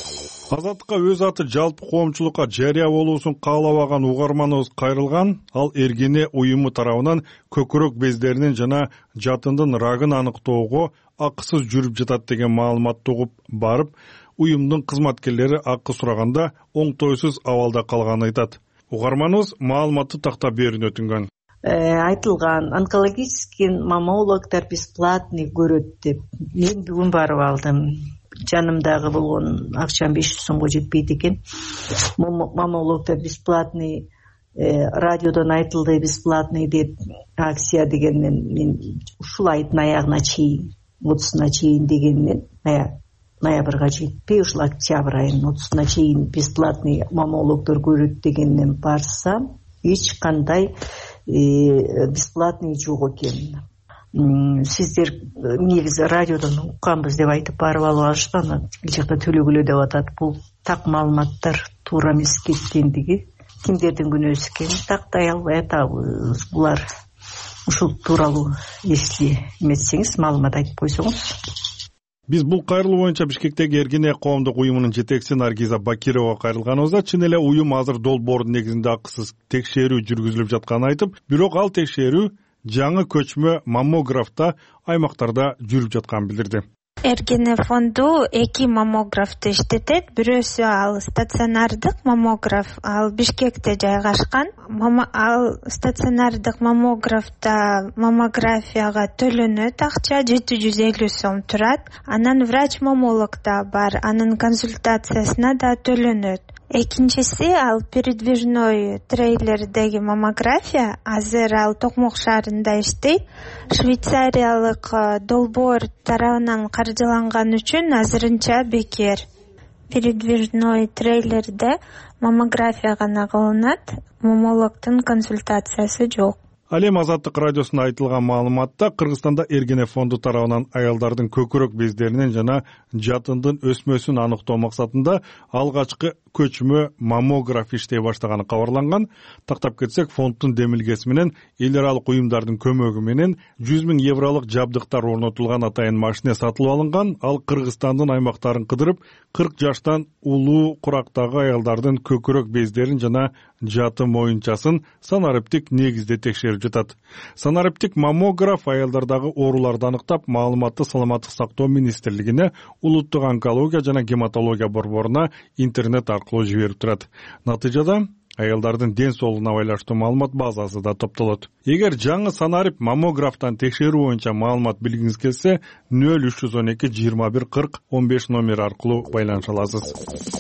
Азаттыкка өз аты жалпы коомчулукка жарыя болуусун каалабаган угарманыбыз кайрылган. Ал Эргене уюму тарабынан көкүрөк бездеринин жана жатындын рагын аныктоого акысыз жүрүп жатат деген маалыматты угуп барып, уюмдун кызматкерлери акы сураганда оңтойсуз абалда калганын айтат. Угарманыбыз маалыматты тактап берүүнү өтүнгөн. Айтылган онкологический маммологдор бесплатный көрөт деп мен бүгүн барып алдым. Жанымдагы болгон акчам беш жүз сомго жетпейт экен. Маммологдор бесплатный, радиодон айтылды бесплатный деп акция дегенмен мен ушул айдын аягына чейин, отузуна чейин дегенмен ноябрга жетпей, ушул октябрь айынын отузуна чейин бесплатный маммологдор көрөт дегеннен барсам, эч кандай бесплатный жок экен. Сиздер негизи радиодон укканбыз деп айтып барып алып алышты, ана тил жакта төлөгүлө деп атат. Бул так маалыматтар туура эмес кеткендиги, кимдердин күнөөсү экенин тактай албай атабыз. Булар ушул тууралуу если эметсеңиз маалымат айтып койсоңуз. Биз бул кайрылуу боюнча Бишкектеги Эргене коомдук уюмунун жетекчиси Наргиза Бакирова кайрылганыбызда чын эле уюм азыр долбоордун негизинде акысыз текшерүү жүргүзүлүп жатканын айтып, бирок ал текшерүү жаңы көчмө маммографта аймактарда жүрүп жатканын билдирди. Эргене фонду эки маммографты иштетет. Бирөөсү ал стационардык маммограф, ал Бишкекте жайгашкан. Ал стационардык маммографта маммографияга төлөнөт акча жети жүз элүү сом турат. Анан врач маммолог да бар, анын консультациясына да төлөнөт. Экинчиси ал передвижной трейлердеги маммография. Азыр ал Токмок шаарында иштейт. Швейцариялык долбоор тарабынан каржыланган үчүн азырынча бекер. Передвижной трейлерде маммография гана кылынат, маммологдун консультациясы жок. Ал эми Азаттык радиосунда айтылган маалыматта Кыргызстанда Эргене фонду тарабынан аялдардын көкүрөк бездеринин жана жатындын өсмөсүн аныктоо максатында алгачкы көчмө маммограф иштей баштаганы кабарланган. Тактап кетсек, фонддун демилгеси менен эл аралык уюмдардын көмөгү менен жүз миң евролук жабдыктар орнотулган атайын машина сатылып алынган. Ал Кыргызстандын аймактарын кыдырып, кырк жаштан улуу курактагы аялдардын көкүрөк бездерин жана жаты моюнчасын санариптик негизде текшерип жатат. Санариптик маммограф аялдардагы ооруларды аныктап, маалыматты Саламаттык сактоо министрлигине, улуттук онкология жана гематология борборуна интернет аркылуу жиберип турат. Натыйжада аялдардын ден соолугуна байланыштуу маалымат базасы да топтолот. Эгер жаңы санарип маммографтан текшерүү боюнча маалымат билгиңиз келсе, нөл үч жүз он эки жыйырма бир кырк он беш номер аркылуу байланыша аласыз.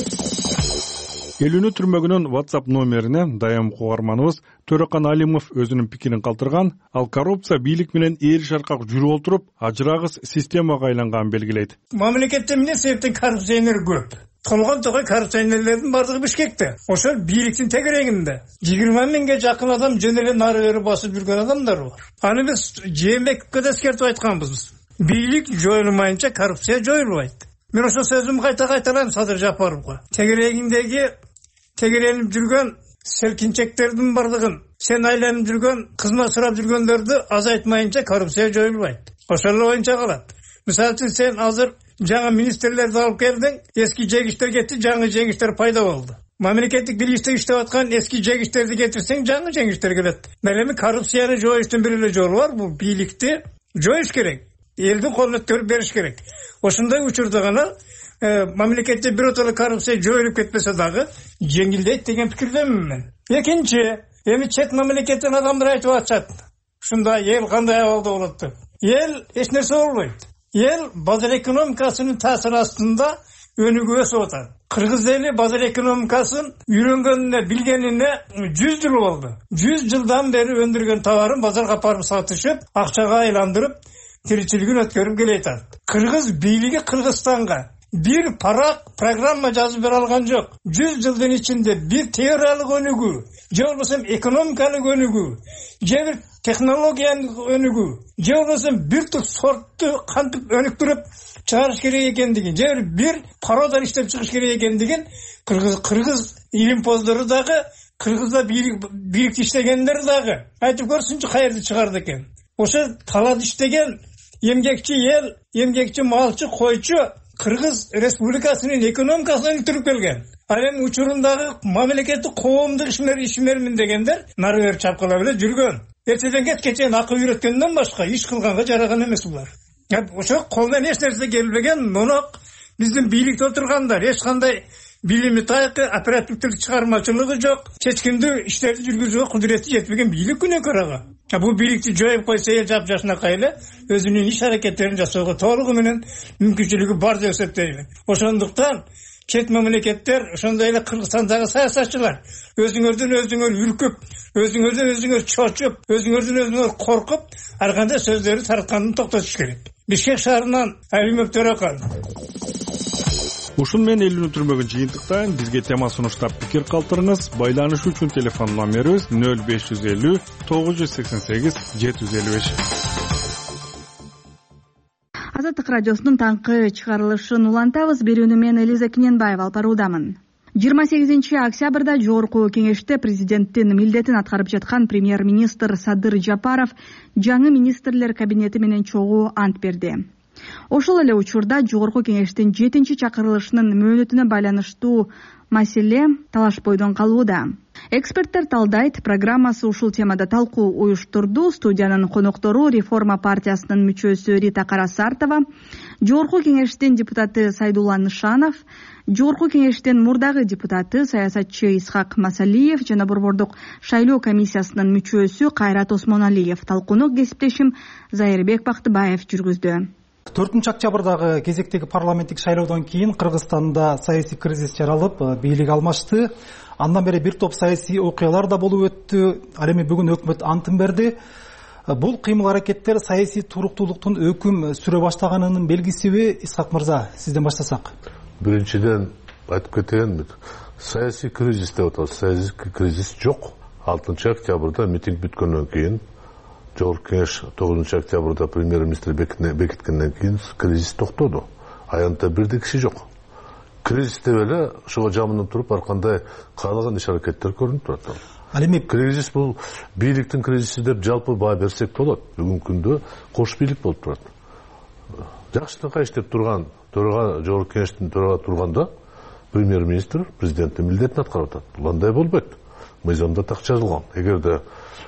Элүүнү түрмөгүнүн WhatsApp номерине дайым угарманыбыз Төрөкан Алимов өзүнүн пикирин калтырган. Ал коррупция бийлик менен эри шаркак жүрүп отуруп, ажырагыс системага айланганын белгилейт. Мамлекетте эмне себептен коррупционер көп? Толгон тогой коррупционерлердин бардыгы Бишкекте. Ошол бийликтин тегерегинде жыйырма миңге жакын адам жөн эле нары бери басып жүргөн адамдар бар. Аны биз Жээнбековго да эскертип айтканбыз. Бийлик жоюлмайынча коррупция жоюлбайт. Мен ошол сөзүмдү кайта кайталайм Садыр Жапаровго. Тегерегиңдеги тегерелип жүргөн селкинчектердин бардыгын, сен айланып жүргөн, кызмат сурап жүргөндөрдү азайтмайынча коррупция жоюлбайт. Ошол боюнча калат. Мисалы үчүн сен азыр жаңы министрлерди алып келдиң, эски жегиштер кетти, жаңы жегиштер пайда болду. Мамлекеттик бийликте иштеп аткан эски жегиштерди кетирсең, жаңы жегиштер келет. Мен эми коррупцияны жоюштун бир эле жолу бар, бул бийликти жоюш керек. Элдин колуна өткөрүп бериш керек. Ошондой учурда гана мамлекетте биротоло коррупция жоюлуп кетпесе дагы жеңилдейт деген пикирдемин мен. Экинчи, эми чет мамлекеттен адамдар айтып атышат. Ушундай эл кандай абалда болот деп. Эл эч нерсе болбойт. Эл базар экономикасынын таасири астында өнүгүп өсүп атат. Кыргыз эли базар экономикасын үйрөнгөнүнө, билгенине жүз жыл болду. жүз жылдан бери өндүргөн товарын базарга апарып сатышып, акчага айландырып, тиричилигин өткөрүп келатат. Кыргыз бийлиги Кыргызстанга бир парак программа жазып бере алган жок. жүз жылдын ичинде бир теориялык өнүгүү, же болбосо экономикалык өнүгүү, же бир технологиялык өнүгүү, же болбосо бир тур сортту кантип өнүктүрүп чыгарыш керек экендигин, же бир порода иштеп чыгыш керек экендигин кыргыз кыргыз илимпоздору дагы, кыргызда бийликте иштегендер дагы айтып көрсүнчү каерде чыгарды экен. Ошо талап иштеген эмгекчи эл, эмгекчи малчы, койчу Кыргыз Республикасынын экономикасын өлтүрүп келген. Ал эми учурундагы мамлекеттик коомдук ишмермин дегендер нары бери чапкылап эле жүргөн. Эртеден кетке чейин акыл үйрөткөндөн башка иш кылганга жараган эмес булар. Ошо колдон эч нерсе келбеген нонок биздин бийликте отургандар эч кандай билими тайкы, оперативдик чыгармачылыгы жок, чечкиндүү иштерди жүргүзүүгө кудурети жетпеген бийлик күнөкөр. Бул бийликти жоюп койсо эл жапжашынакай эле өзүнүн иш аракеттерин жасоого толугу менен мүмкүнчүлүгү бар деп эсептейм. Ошондуктан чет мамлекеттер, ошондой эле Кыргызстандагы саясатчылар өзүңөрдөн өзүңөр үркүп, өзүңөрдөн өзүңөр чочуп, өзүңөрдөн өзүңөр коркуп, ар кандай сөздөрдү таратканын токтотуш керек. Бишкек шаарынан Алимов Төрөкан. Ушун менен эл өнүктүрмөгөн жыйынтыктан бизге тема сунуштап пикир калтырыңыз. Байланыш үчүн телефон номерибиз нөл беш жүз элүү тогуз жүз сексен сегиз жети жүз элүү беш. Азаттык радиосунун таңкы чыгарылышын улантабыз. Берүүнү мен Элиза Кененбаева алып баруудамын. жыйырма сегизинчи октябрда жогорку кеңеште президенттин милдетин аткарып жаткан премьер-министр Садыр Жапаров жаңы министрлер кабинети менен чогуу ант берди. Ошол эле учурда жогорку кеңештин жетинчи чакырылышынын мөөнөтүнө байланыштуу маселе талаш бойдон калууда. Эксперттер талдайт, программасы ушул темада талкуу уюштурду. Студиянын коноктору Реформа партиясынын мүчөсү Рита Карасартова, жогорку кеңештин депутаты Сайдулла Нышанов, жогорку кеңештин мурдагы депутаты саясатчы Исхак Масалиев жана Борбордук шайлоо комиссиясынын мүчөсү Кайрат Осмоналиев талкууну кесиптешим Зайырбек Бактыбаев жүргүздү. төртүнчү октябрдагы кезектеги парламенттик шайлоодон кийин Кыргызстанда саясий кризис жаралып, бийлик алмашты. Андан бери бир топ саясий окуялар да болуп өттү. Ал эми бүгүн өкмөт антын берди. Бул кыймыл аракеттер саясий туруктуулуктун өкүм сүрө баштаганынын белгисиби? Исхак мырза, сизден баштасак. Биринчиден айтып кетейин, саясий кризис деп атабыз. Саясий кризис жок. алтынчы октябрда митинг бүткөндөн кийин, жогорку кеңеш тогузунчу октябрда премьер-министр бекиткенден кийин кризис токтоду. Аянтта бирде киши жок. Кризис деп эле ошого жамынып туруп ар кандай каалаган иш аракеттер көрүнүп турат. Ал эми кризис бул бийликтин кризиси деп жалпы баа берсек болот. Бүгүнкү күндө кош бийлик болуп турат. Жакшынакай иштеп турган төрага, жогорку кеңештин төрага турганда премьер-министр президенттин милдетин аткарып атат. Бул андай болбойт. Мыйзамда так жазылган. Эгерде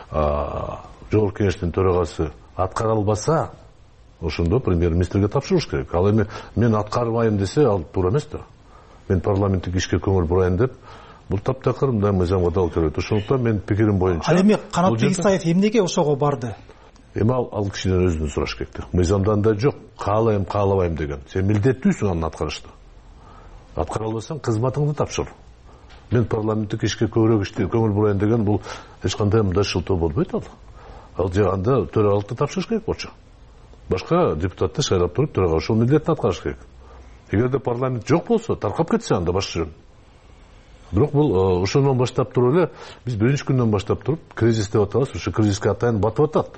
жогорку кеңештин төрагасы аткара албаса, ошондо премьер-министрге тапшырыш керек. Ал эми мен аткарбайм десе, ал туура эмес да. Мен парламенттик ишке көңүл бурайын деп, бул таптакыр мындай мыйзамга дал келет. Ошондуктан мен пикирим боюнча. Ал эми Канатбек Исаев эмнеге ошого барды? Эми ал ал кишиден өзүнөн сураш керек. Мыйзамда андай жок. Каалайм, каалабайм деген. Сен милдеттүүсүң аны аткарышта. Аткара албасаң, кызматыңды тапшыр. Мен парламенттик ишке көбүрөөк иште көңүл бурайын деген бул эч кандай мындай шылтоо болбойт ал. Ал жаганда төрагалыкты тапшырыш керек болчу. Башка депутатты шайлап туруп төрага ошол милдетин аткарыш керек. Эгерде парламент жок болсо, таркап кетсе анда башка жөн. Бирок бул ошондон баштап туруп эле биз биринчи күндөн баштап туруп кризис деп атабыз. Ошо кризиске атайын батып атат.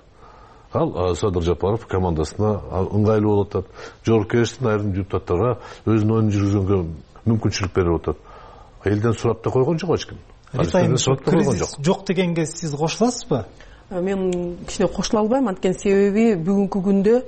Ал Садыр Жапаров командасына ыңгайлуу болуп атат. Жогорку кеңештин айрым депутаттарга өзүнүн оюн жүргүзгөнгө мүмкүнчүлүк берип атат. Элден сурап да койгон жок эч ким. Кризис жок дегенге сиз кошуласызбы? Мен кичине кошула албайм, анткени себеби бүгүнкү күндө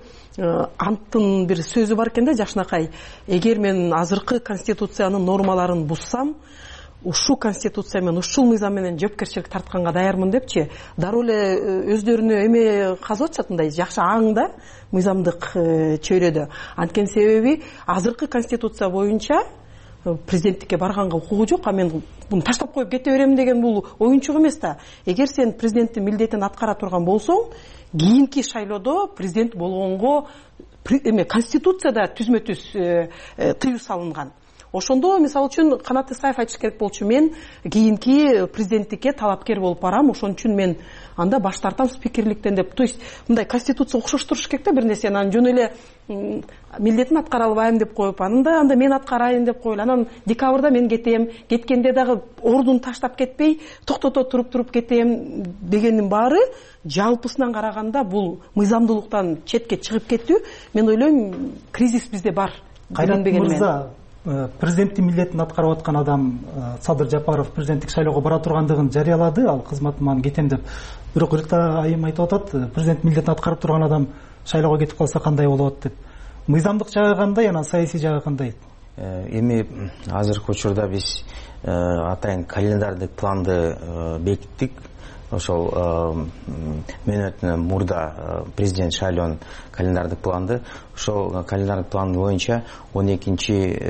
анттын бир сөзү бар экен да, жакшынакай. Эгер мен азыркы конституциянын нормаларын буссам, ушул конституция менен, ушул мыйзам менен жоопкерчилик тартканга даярмын депчи, дароо эле өздөрүнө эме казып атышат, мындай жакшы аң да мыйзамдык чөйрөдө. Анткени себеби азыркы конституция боюнча президенттикке барганга укугу жок, а мен буну таштап коюп кете берем деген бул оюнчук эмес да. Эгер сен президенттин милдетин аткара турган болсоң, кийинки шайлоодо президент болгонго эме конституцияда түзмө-түз тыюу салынган. Ошондо мисалы үчүн Канат Исаев айтыш керек болчу, мен кийинки президенттикке талапкер болуп барам, ошон үчүн мен анда баш тартам спикерликтен деп. То есть мындай конституция окшоштуруш керек да бир нерсени, анан жөн эле милдетин аткара албайм деп коюп, анда анда мен аткарайын деп коюп, анан декабрда мен кетем, кеткенде дагы ордун таштап кетпей, токтото туруп туруп кетем дегенин баары жалпысынан караганда бул мыйзамдуулуктан четке чыгып кетүү. Мен ойлойм, кризис бизде бар. Кайрат мырза, президенттин милдетин аткарып аткан адам Садыр Жапаров президенттик шайлоого бара тургандыгын жарыялады, ал кызматыман кетем деп. Бирок Рита айым айтып атат, президент милдетин аткарып турган адам шайлоого кетип калса кандай болот деп. мыйзамдык жагы кандай, анан саясий жагы кандай? Эми азыркы учурда биз атайын календардык планды бекиттик. Ошол мөөнөтүнөн мурда президент шайлоонун календардык планды. Ошол календардык план боюнча он экинчи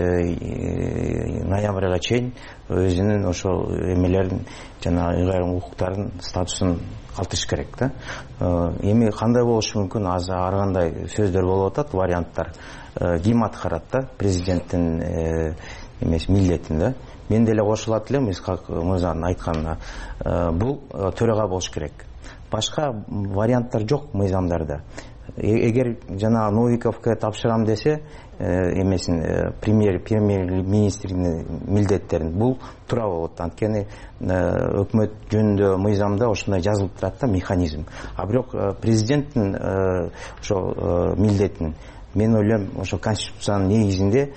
ноябрга чейин өзүнүн ошол эмелерин жана ыйгарым укуктарын статусун калтырыш керек да. Эми кандай болушу мүмкүн? Аз ар кандай сөздөр болуп атат, варианттар. Ким аткарат да президенттин эмес милдетин да. Мен деле кошулат элем Исхак мырзанын айтканына. Бул төрага болуш керек. Башка варианттар жок мыйзамдарда. Эгер жана Новиковго тапшырам десе, эмесин премьер премьер-министрдин милдеттерин бул туура болот. Анткени өкмөт жөнүндө мыйзамда ошондой жазылып турат да механизм. А бирок президенттин ошо милдетин мен ойлойм ошо конституциянын негизинде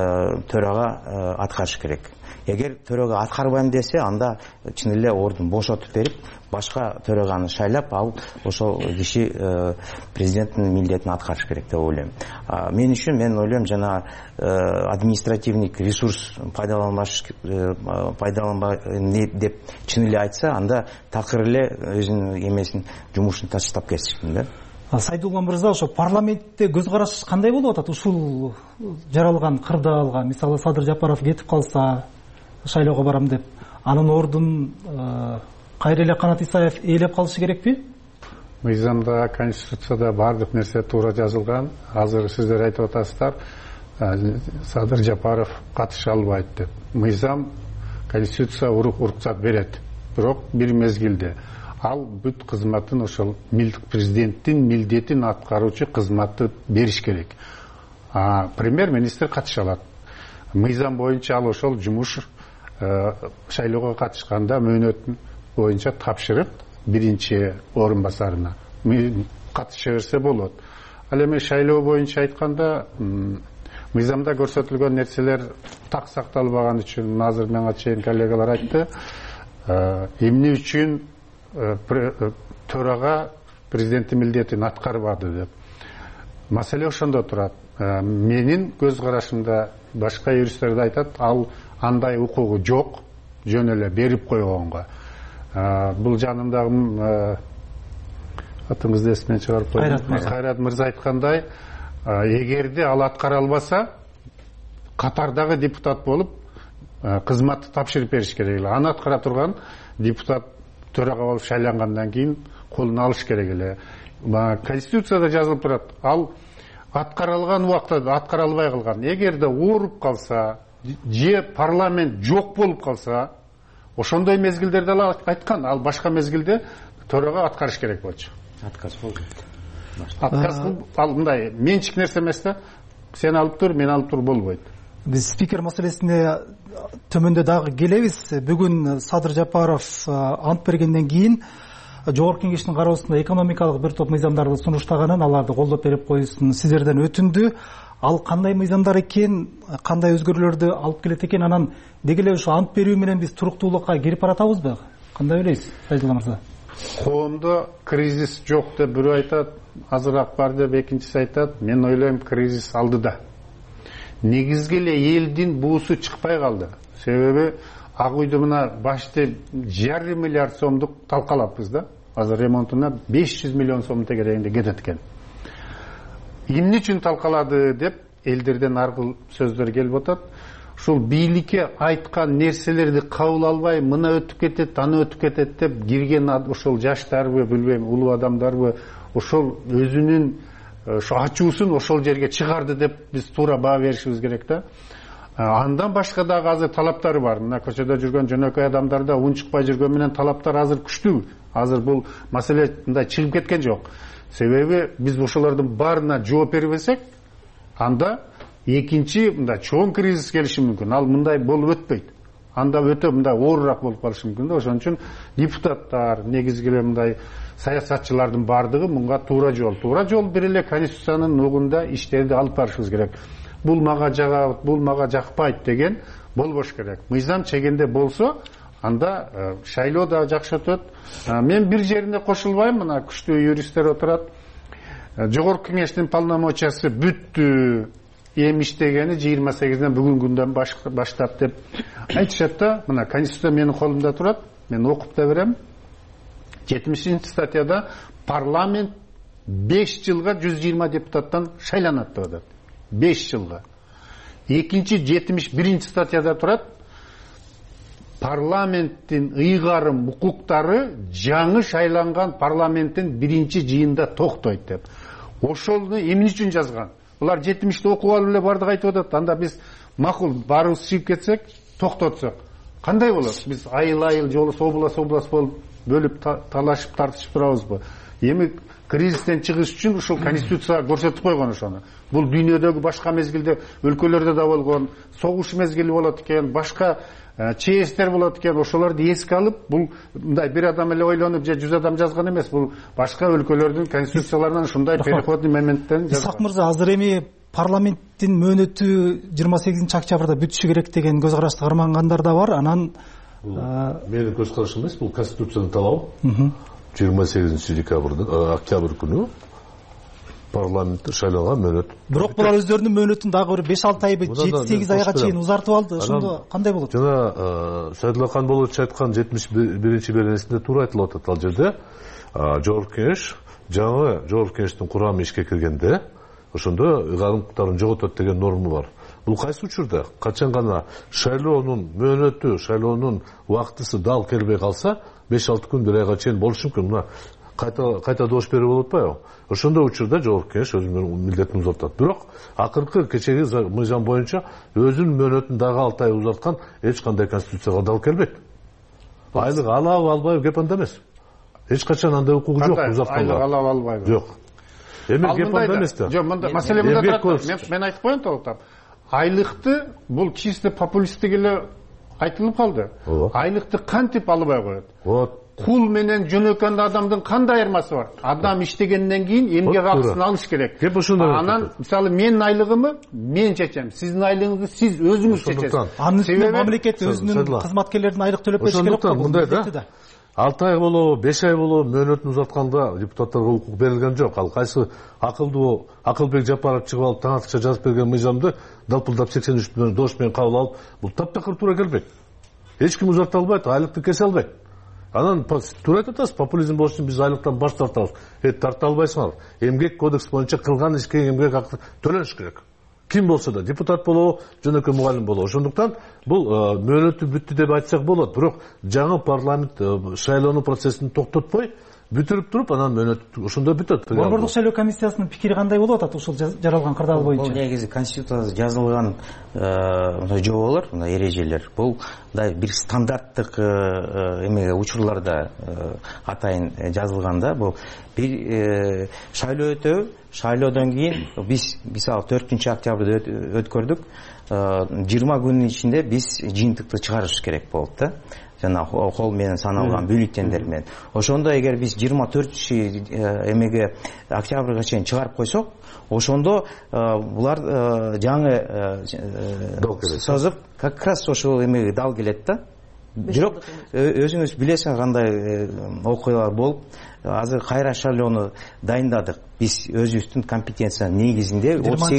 төрага аткарыш керек. Эгер төрага аткарбайм десе, анда чын эле ордун бошотуп берип, башка төраганы шайлап, ал ошол киши президенттин милдетин аткарыш керек деп ойлойм. Мен үчүн мен ойлойм жана административдик ресурс пайдаланбаш пайдаланбай деп чын эле айтса, анда такыр эле өзүнүн эмесин жумушун таштап кетишмин да. Сайдулла мырза, ошо парламентте көз караш кандай болуп атат? Ушул жаралган кырдаалга, мисалы Садыр Жапаров кетип калса, шайлоого барам деп, анын ордун кайра эле Канат Исаев ээлеп калышы керекпи? Мыйзамда, конституцияда бардык нерсе туура жазылган. Азыр сиздер айтып атасыздар, Садыр Жапаров катыша албайт деп. Мыйзам, конституция уруксат берет, бирок бир мезгилде. Ал бүт кызматын ошол президенттин милдетин аткаруучу кызматты бериш керек. А премьер-министр катыша алат. Мыйзам боюнча ал ошол жумуш шайлоого катышканда мөөнөт боюнча тапшырып биринчи орун басарына катыша берсе болот. Ал эми шайлоо боюнча айтканда мыйзамда көрсөтүлгөн нерселер так сакталбаган үчүн азыр мага чейин коллегалар айтты. Эмне үчүн төрага президенттин милдетин аткарбады деп. Маселе ошондо турат. Менин көз карашымда башка юристтер да айтат, ал андай укугу жок, жөн эле берип койгонго. Бул жанымдагы атыңызды эсимен чыгарып койдум. Кайрат мырза айткандай, эгерде ал аткара албаса, катардагы депутат болуп кызматты тапшырып бериш керек эле. Аны аткара турган депутат төрага болуп шайлангандан кийин колуна алыш керек эле. Конституцияда жазылып турат, ал аткарылган убакта аткара албай калган. Эгерде ооруп калса, же парламент жок болуп калса, ошондой мезгилдерде ал айткан, ал башка мезгилде төрага аткарыш керек болчу. Отказ болду. Отказ ал мындай менчик нерсе эмес да. Сен алып тур, мен алып тур болбойт. Биз спикер маселесине төмөндө дагы келебиз. Бүгүн Садыр Жапаров ант бергенден кийин Жогорку Кеңештин кароосунда экономикалык бир топ мыйзамдарды сунуштаганын, аларды колдоп берип коюшун сиздерден өтүндү. Ал кандай мыйзамдар экен, кандай өзгөрүүлөрдү алып келет экен, анан деги эле ушу ант берүү менен биз туруктуулукка кирип баратабызбы? Кандай ойлойсуз, Сайдулла мырза? Коомдо кризис жок деп бирөө айтат, азыраак бар деп экинчиси айтат. Мен ойлойм, кризис алдыда. Негизги эле элдин буусу чыкпай калды. Себеби Ак үйдө мына башты жарым миллиард сомдук талкалаппыз да. Азыр ремонтуна беш жүз миллион сом тегерегинде кетет экен. Эмне үчүн талкалады деп элдерден аркыл сөздөр келип атат. Ушул бийликке айткан нерселерди кабыл албай, мына өтүп кетет, аны өтүп кетет деп кирген ошол жаштарбы, билбейм, улуу адамдарбы, ошол өзүнүн ошо ачуусун ошол жерге чыгарды деп биз туура баа беришибиз керек да. Андан башка дагы азыр талаптары бар. Мына көчөдө жүргөн жөнөкөй адамдарда ун чыкпай жүргөн менен талаптар азыр күчтүү. Азыр бул маселе мындай чыгып кеткен жок. Себеби биз ошолордун баарына жооп бербесек, анда экинчи мындай чоң кризис келиши мүмкүн. Ал мындай болуп өтпөйт. Анда өтө мындай оорураак болуп калышы мүмкүн да. Ошон үчүн депутаттар, негизги эле мындай саясатчылардын бардыгы мунга туура жол, туура жол бир эле конституциянын нугунда иштерди алып барышыбыз керек. Бул мага жагат, бул мага жакпайт деген болбош керек. Мыйзам чегенде болсо, анда шайлоо да жакшы өтөт. Мен бир жерине кошулбайм, мына күчтүү юристтер отурат. жогорку кеңештин полномочиясы бүттү, эми иштегени жыйырма сегизинен бүгүнкү күндөн баштап деп айтышат да. Мына конституция менин колумда турат, мен окуп да берем. жетимишинчи статьяда парламент беш жылга жүз жыйырма депутаттан шайланат деп атат. беш жылга. Экинчи жетимиш биринчи статьяда турат, парламенттин ыйгарым укуктары жаңы шайланган парламенттин биринчи жыйында токтойт деп. Ошону эмне үчүн жазган? Булар жетимиште окуп алып эле бардык айтып атат. Анда биз макул баарыбыз чыгып кетсек, токтотсок кандай болот? Биз айыл-айыл же болбосо область-область болуп бөлүп талашып тартышып турабызбы? Эми кризистен чыгыш үчүн ушул конституцияга көрсөтүп койгон ошону. Бул дүйнөдөгү башка мезгилде өлкөлөрдө да болгон, согуш мезгили болот экен, башка чеэстер болот экен, ошолорду эске алып, бул мындай бир адам эле ойлонуп же жүз адам жазган эмес, бул башка өлкөлөрдүн конституцияларынан ушундай переходный моменттерин жазган. Исак мырза, азыр эми парламенттин мөөнөтү жыйырма сегизинчи октябрда бүтүшү керек деген көз карашты кармангандар да бар. Анан менин көз карашым эмес, бул конституциянын талабы. жыйырма сегизинчи декабрда, октябрь күнү парламент шайлоого мөөнөт. Бирок булар өздөрүнүн мөөнөтүн дагы бир беш алты айбы, жети сегиз айга чейин узартып алды. Ошондо кандай болот? Жана Сайдулла Болотович айткан жетимиш биринчи беренесинде туура айтылып атат. Ал жерде жогорку кеңеш жаңы жогорку кеңештин курамы ишке киргенде ошондо ыйгарым укуктарын жоготот деген норма бар. Бул кайсы учурда качан гана шайлоонун мөөнөтү, шайлоонун убактысы дал келбей калса, беш алты күн бир айга чейин болушу мүмкүн. Мына кайта кайта добуш берип болуп атпайбы? Ошондой учурда жогорку кеңеш өзүнүн милдетин узартат. Бирок акыркы кечеги мыйзам боюнча өзүнүн мөөнөтүн дагы алты ай узарткан эч кандай конституцияга дал келбейт. Айлык алабы албайбы кеп анда эмес. Эч качан андай укугу жок узартканга. Айлык алабы албайбы? Жок. Эми кеп анда эмес да. Жок, мында маселе мында турат. Мен айтып коеюн толуктап. Айлыкты бул чисто популисттик эле айтылып калды. Айлыкты кантип албай коет? Вот. Кул менен жөнөкөн адамдын кандай айырмасы бар? Адам иштегенден кийин эмгек акысын алыш керек. Анан мисалы менин айлыгымы мен чечем, сиздин айлыгыңызды сиз өзүңүз чечесиз. Анын үстүнө мамлекет өзүнүн кызматкерлерин айлык төлөп бериш керек го. Мындай да. алты ай болобу, беш ай болобу мөөнөтүн узатканда депутаттарга укук берилген жок. Ал кайсы акылдуу Акылбек Жапаров чыгып алып таң атыкча жазып берген мыйзамды далпылдап сексен үч дош менен кабыл алып, бул таптакыр туура келбейт. Эч ким узарта албайт, айлыкты кесе албайт. Анан туура айтып атасыз, популизм болуш үчүн биз айлыктан баш тартабыз. Э, тарта албайсыңар. Эмгек кодекс боюнча кылган ишке эмгек акы төлөнүш керек. Ким болсо да, депутат болобу, жөнөкөй мугалим болобу. Ошондуктан бул мөөнөтү бүттү деп айтсак болот. Бирок жаңы парламент шайлоонун процессин токтотпой, бүтүрүп туруп, анан мөөнөт ошондо бүтөт. Борбордук шайлоо комиссиясынын пикири кандай болуп атат ушул жаралган кырдаал боюнча? Бул негизи конституцияда жазылган мындай жоболор, мындай эрежелер. Бул мындай бир стандарттык эмеге учурларда атайын жазылган да. Бул бир шайлоо өтөбү, шайлоодон кийин биз мисалы төртүнчү октябрда өткөрдүк. жыйырма күнүн ичинде биз жыйынтыкты чыгарыш керек болуп да. Жана кол менен саналган бюллетендер менен. Ошондо эгер биз жыйырма төртүнчү эмеге октябрга чейин чыгарып койсок, ошондо булар жаңы созуп как раз ошол эмеге дал келет да. Бирок өзүңүз билесиңер кандай окуялар болуп, азыр кайра шайлоону дайындадык. Биз өзүбүздүн компетенциянын негизинде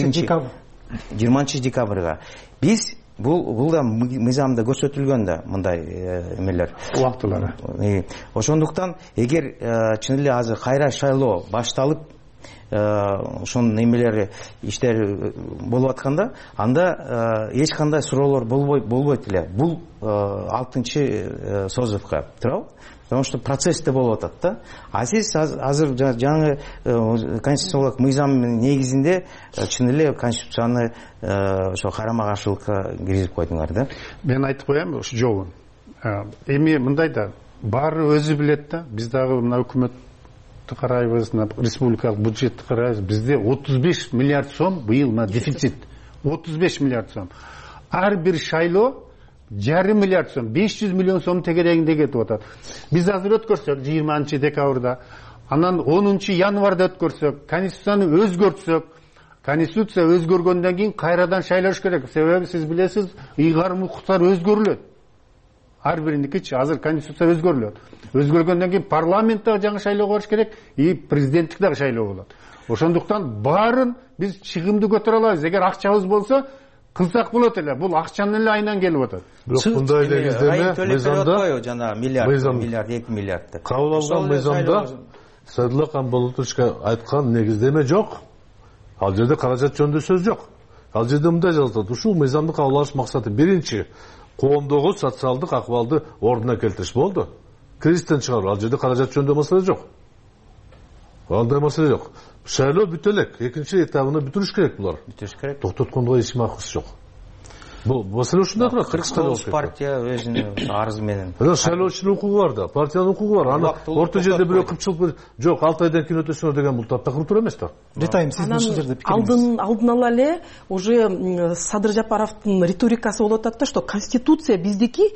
жыйырманчы декабрга биз бул бул да мыйзамда көрсөтүлгөн да мындай эмелер убактылары. Ошондуктан эгер чын эле азыр кайра шайлоо башталып ошонун эмелери иштери болуп атканда, анда эч кандай суроолор болбойт болбойт эле. Бул алтынчы созывка, туурабы? Потому что процессте болуп атат да. А сиз азыр жаңы конституциялык мыйзамдын негизинде чын эле конституцияны ошо карама каршылыкка киргизип койдуңар да. Мен айтып коем ушу жолун. Эми мындай да, баары өзү билет да. Биз дагы мына өкмөттү карайбыз, республикалык бюджетти карайбыз. Бизде отуз беш миллиард сом быйыл мына дефицит. отуз беш миллиард сом. Ар бир шайлоо жарым миллиард сом, беш жүз миллион сом тегерегинде кетип атат. Биз азыр өткөрсөк жыйырманчы декабрда, анан онунчу январда өткөрсөк, конституцияны өзгөртсөк, конституция өзгөргөндөн кийин кайрадан шайлаш керек. Себеби сиз билесиз, ыйгарым укуктар өзгөрүлөт. ар бириники азыр конституция өзгөрүлөт. Өзгөргөндөн кийин парламентте жаңы шайлоо болуш керек, и президенттик дагы шайлоо болот. Ошондуктан баарын биз чыгымды көтөрө алабыз. Эгер акчабыз болсо, кылсак болот эле. Бул акчанын эле айынан келип атат. Бирок мындай негиздеме мыйзамда жана миллиард, миллиард, эки миллиард деп. Кабыл алган мыйзамда Садылла Камболотовичке айткан негиздеме жок. Ал жерде каражат жөнүндө сөз жок. Ал жерде мындай жазылат. Ушул мыйзамды кабыл алыш максаты биринчи коомдогу социалдык акыбалды ордуна келтириш болду. Кризистен чыгаруу. Ал жерде каражат жөнүндө маселе жок. Андай маселе жок. Шайлоо бүтө элек. Экинчи этабын бүтүрүш керек булар. Бүтүрүш керек. Токтотконго эч максаты жок. Бул маселе ушунда турат. Кыргызстан партия өзүнүн арызы менен. Шайлоочунун укугу бар да, партиянын укугу бар. Аны орто жерде бирөө кыпчылык жок, алты айдан кийин өтөсүңөр деген бул таптакыр туура эмес да. Ретайым, сиздин ушул жерде пикириңиз. Алдын алдын ала эле уже Садыр Жапаровдун риторикасы болуп атат да, что конституция биздики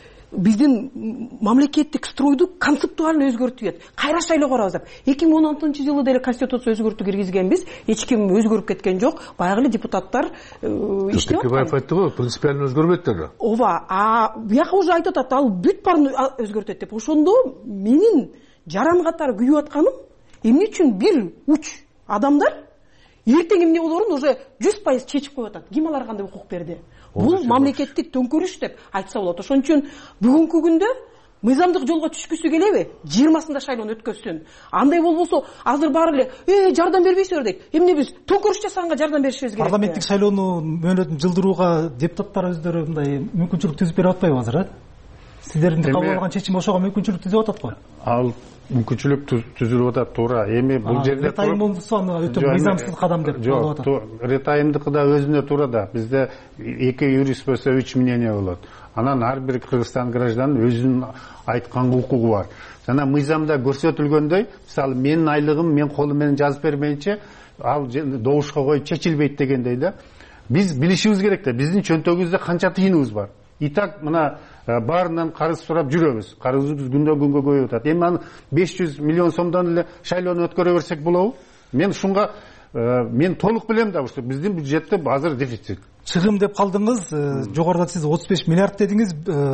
биздин мамлекеттик стройду концептуально өзгөртүп атат. Кайра шайлоого барабыз деп. эки миң он алтынчы жылы деле конституция өзгөртүү киргизгенбиз. Эч ким өзгөрүп кеткен жок. Баягы эле депутаттар иштеп аткан. Текебаев айтты го, принципиально өзгөрбөйт деди. Ооба, а бияка уже айтып атат, ал бүт баарын өзгөртөт деп. Ошондо менин жаран катары күйүп атканым, эмне үчүн бир уч адамдар эртең эмне болорун уже жүз пайыз чечип коюп атат. Ким аларга кандай укук берди? Бул мамлекеттик төңкөрүш деп айтса болот. Ошон үчүн бүгүнкү күндө мыйзамдык жолго түшкүсү келеби? жыйырмасында шайлоону өткөзсүн. Андай болбосо азыр баары эле э жардам бербейсиздер дейт. Эмне биз төңкөрүш жасаганга жардам беришибиз керек. Парламенттик шайлоону мөөнөтүн жылдырууга депутаттар өздөрү мындай мүмкүнчүлүк түзүп берип атпайбы азыр, э? Сиздердин кабыл алган чечим ошого мүмкүнчүлүк түзүп атат го. Ал мүмкүнчүлүк түзүлүп атат, туура. Эми бул жерде ретайым болсо аны өтө мыйзамсыз кадам деп болуп атат. Ретайымдыкы да өзүнө туура да. Бизде эки юрист болсо үч мнение болот. Анан ар бир Кыргызстан гражданын өзүнүн айткан укугу бар. Жана мыйзамда көрсөтүлгөндөй, мисалы менин айлыгым мен колум менен жазып бермейинче ал добушка коюп чечилбейт дегендей да. Биз билишибиз керек да, биздин чөнтөгүбүздө канча тыйыныбыз бар. И так мына баарынан карыз сурап жүрөбүз. Карызыбыз күндөн күнгө көбөйүп атат. Эми аны беш жүз миллион сомдон эле шайлоону өткөрө берсек болобу? Мен ушунга мен толук билем да, ушу биздин бюджетте азыр дефицит. Чыгым деп калдыңыз, жогоруда сиз отуз беш миллиард дедиңиз.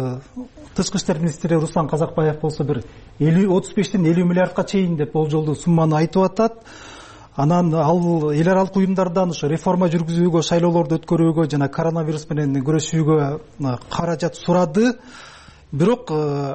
Тышкы иштер министри Руслан Казакбаев болсо бир отуз бештен элүү миллиардка чейин деп болжолдуу сумманы айтып атат. Анан ал эл аралык уюмдардан ошо реформа жүргүзүүгө, шайлоолорду өткөрүүгө жана коронавирус менен күрөшүүгө каражат сурады. Бирок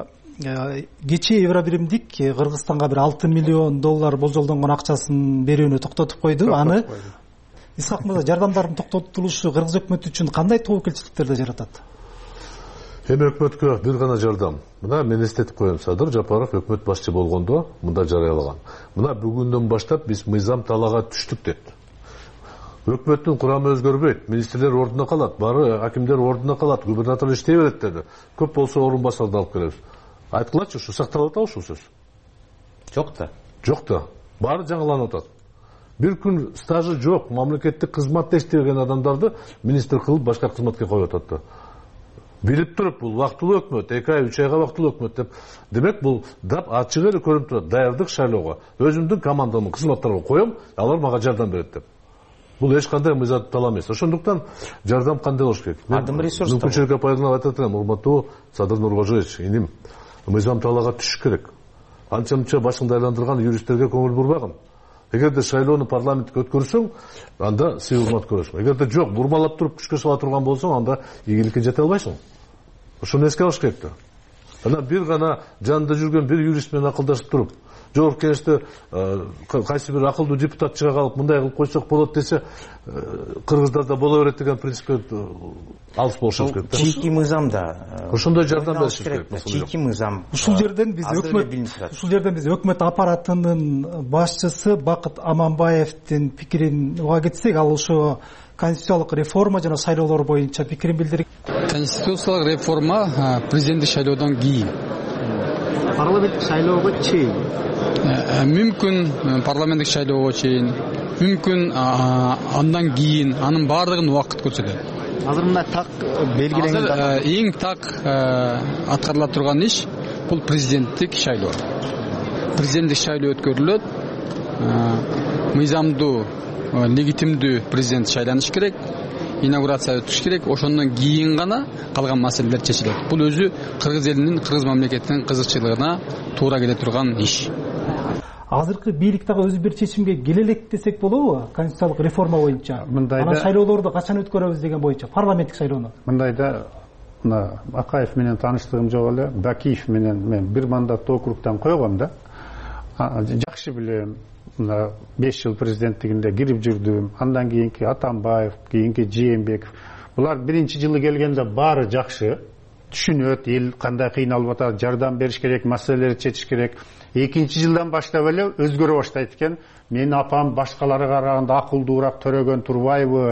кечээ Евробиримдик Кыргызстанга бир алты миллион доллар болжолдонгон акчасын берүүнү токтотуп койду. Аны Исхак мырза, жардамдардын токтотулушу кыргыз өкмөтү үчүн кандай тобокелчиликтерди жаратат? Эми өкмөткө бир гана жардам. Мына мен эстетип коем, Садыр Жапаров өкмөт башчы болгондо мында жарыялаган. Мына бүгүндөн баштап биз мыйзам талаага түштүк деп. Өкмөттүн курамы өзгөрбөйт, министрлер ордуна калат, баары акимдер ордуна калат, губернатор иштей берет деди. Көп болсо орун басарды алып келебиз. Айткылачы, ушу сакталып атабы ушул сөз? Жок да. Жок да. Баары жаңыланып атат. Бир күн стажы жок, мамлекеттик кызматта иштеген адамдарды министр кылып башка кызматка коюп атат да. Билип туруп, бул вактылуу өкмөт, эки ай, үч айга вактылуу өкмөт деп. Демек, бул дап ачык эле көрүнүп турат. Даярдык шайлоого. Өзүмдүн командамдын кызматтарга коем, алар мага жардам берет деп. Бул эч кандай мыйзам талап эмес. Ошондуктан жардам кандай болуш керек? Адым ресурс. Мүмкүнчүлүккө пайдаланып айтат элем, урматтуу Садыр Нуркожоевич, иним, мыйзам талаага түшүш керек. Анча-мынча башыңды айландырган юристтерге көңүл бурбагын. Эгерде шайлоону парламентке өткөрсөң, анда сый урмат көрөсүң. Эгерде жок, бурмалап туруп күчкө сала турган болсоң, анда ийгиликке жете албайсың. Ошону эске алыш керек да. Анан бир гана жанында жүргөн бир юрист менен акылдашып туруп, жогорку кеңеште кайсы бир акылдуу депутат чыга калып, мындай кылып койсок болот десе, кыргыздарда боло берет деген принципке алыс болушубуз керек да. Чийки мыйзамда. Ошондой жардам бериш керек. Чийки мыйзам. Ушул жерден биз өкмөт, ушул жерден биз өкмөт аппаратынын башчысы Бакыт Аманбаевдин пикирин уга кетсек, ал ошо конституциялык реформа жана шайлоолор боюнча пикирин билдирген. Конституциялык реформа президенттик шайлоодон кийин. Парламенттик шайлоого чейин. Мүмкүн парламенттик шайлоого чейин, мүмкүн андан кийин, анын баардыгын убакыт көрсөтөт. Азыр мына так белгиленген. Азыр эң так аткарыла турган иш бул президенттик шайлоо. Президенттик шайлоо өткөрүлөт. Мыйзамдуу, легитимдүү президент шайланыш керек. инаугурация өтүш керек, ошондон кийин гана калган маселелер чечилет. Бул өзү кыргыз элинин, кыргыз мамлекетинин кызыкчылыгына туура келе турган иш. Азыркы бийлик дагы өзү бир чечимге келе элек десек болобу? Конституциялык реформа боюнча. Анан шайлоолорду качан өткөрөбүз деген боюнча, парламенттик шайлоону. Мындайда мына Акаев менен тааныштыгым жок эле, Бакиев менен мен бир мандаттуу округтан койгом да. Жакшы билем. Мына беш жыл президенттигинде кирип жүрдүм. Андан кийинки Атамбаев, кийинки Жээнбеков. Булар биринчи жылы келгенде баары жакшы. Түшүнөт, эл кандай кыйналып атат, жардам бериш керек, маселелерди чечиш керек. Экинчи жылдан баштап эле өзгөрө баштайт экен. Менин апам башкаларга караганда акылдуураак Төрөгөн Турбаевы,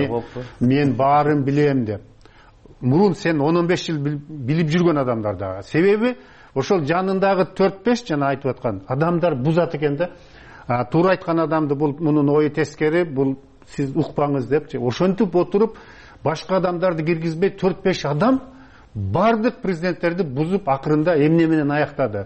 мен баарын билем деп. Мурун сен он он беш жыл билип жүргөн адамдар дагы. Себеби ошол жанындагы төрт беш жана айтып аткан адамдар бузат экен да. Туура айткан адамды бул мунун ою тескери, бул сиз укпаңыз депчи. Ошентип отуруп башка адамдарды киргизбей төрт беш адам бардык президенттерди бузуп акырында эмне менен аяктады.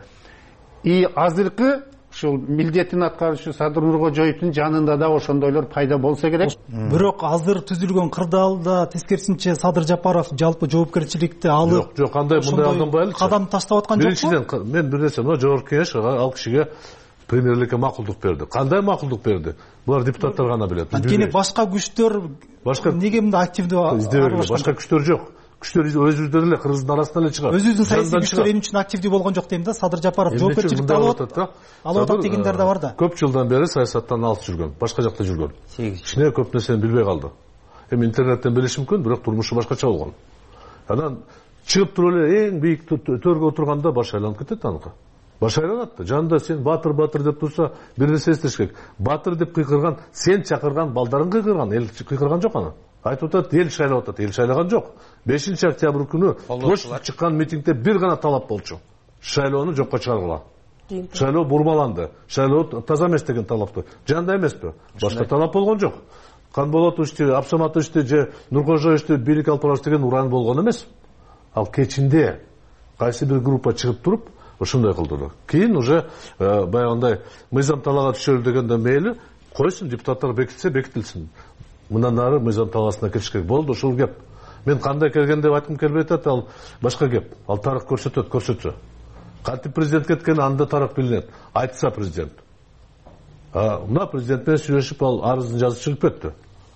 И азыркы ушул милдетин аткаруучу Садыр Нуркожоевдун жанында да ошондойлор пайда болсо керек. Бирок азыр түзүлгөн кырдаалда тескерисинче Садыр Жапаров жалпы жоопкерчиликти алып, жок, жок, кандай мындай адам байлы. Кадам таштап аткан жокпу? Биринчиден мен бир нерсе, мына жогорку кеңеш ал кишиге премьерликке макулдук берди. Кандай макулдук берди? Булар депутаттар гана билет. Анткени башка күчтөр неге мындай активдүү издебеген? Башка күчтөр жок. Күчтөр өзүбүздөн эле, кыргыздын арасынан эле чыгат. Өзүбүздүн саясий күчтөр эмне үчүн активдүү болгон жок дейм да. Садыр Жапаров жоопкерчиликти алып атат. Алып атат дегендер да бар да. Көп жылдан бери саясаттан алыс жүргөн, башка жакта жүргөн. Кичине көп нерсени билбей калды. Эми интернеттен билиши мүмкүн, бирок турмушу башкача болгон. Анан чыгып туруп эле эң бийик төргө отурганда баш айланып кетет аныкы. Баш айланат. Жанында сен батыр батыр деп турса, бир нерсе эстеш керек. Батыр деп кыйкырган, сен чакырган балдарың кыйкырган, эл кыйкырган жок аны. Айтып атат, эл шайлап атат, эл шайлаган жок. бешинчи октябрь күнү площадька чыккан митингде бир гана талап болчу. Шайлоону жокко чыгаргыла. Шайлоо бурмаланды. Шайлоо таза эмес деген талапты. Жанда эмеспи? Башка талап болгон жок. Канболотовичти, Абсаматовичти же Нуркожоевичти бийлик алып барабыз деген уран болгон эмес. Ал кечинде кайсы бир группа чыгып туруп ошондой кылдылар. Кийин уже баягындай мыйзам талаага түшөлү дегенде мейли, койсун депутаттар бекитсе бекитилсин. Мындан ары мыйзам талаасына кириш керек. Болду ушул кеп. Мен кандай келген деп айткым келбей атат, ал башка кеп. Ал тарых көрсөтөт, көрсөтсө. Кантип президент кеткен, анда тарых билинет. Айтса президент. А мына президент менен сүйлөшүп ал арыздын жазып чыгып кетти.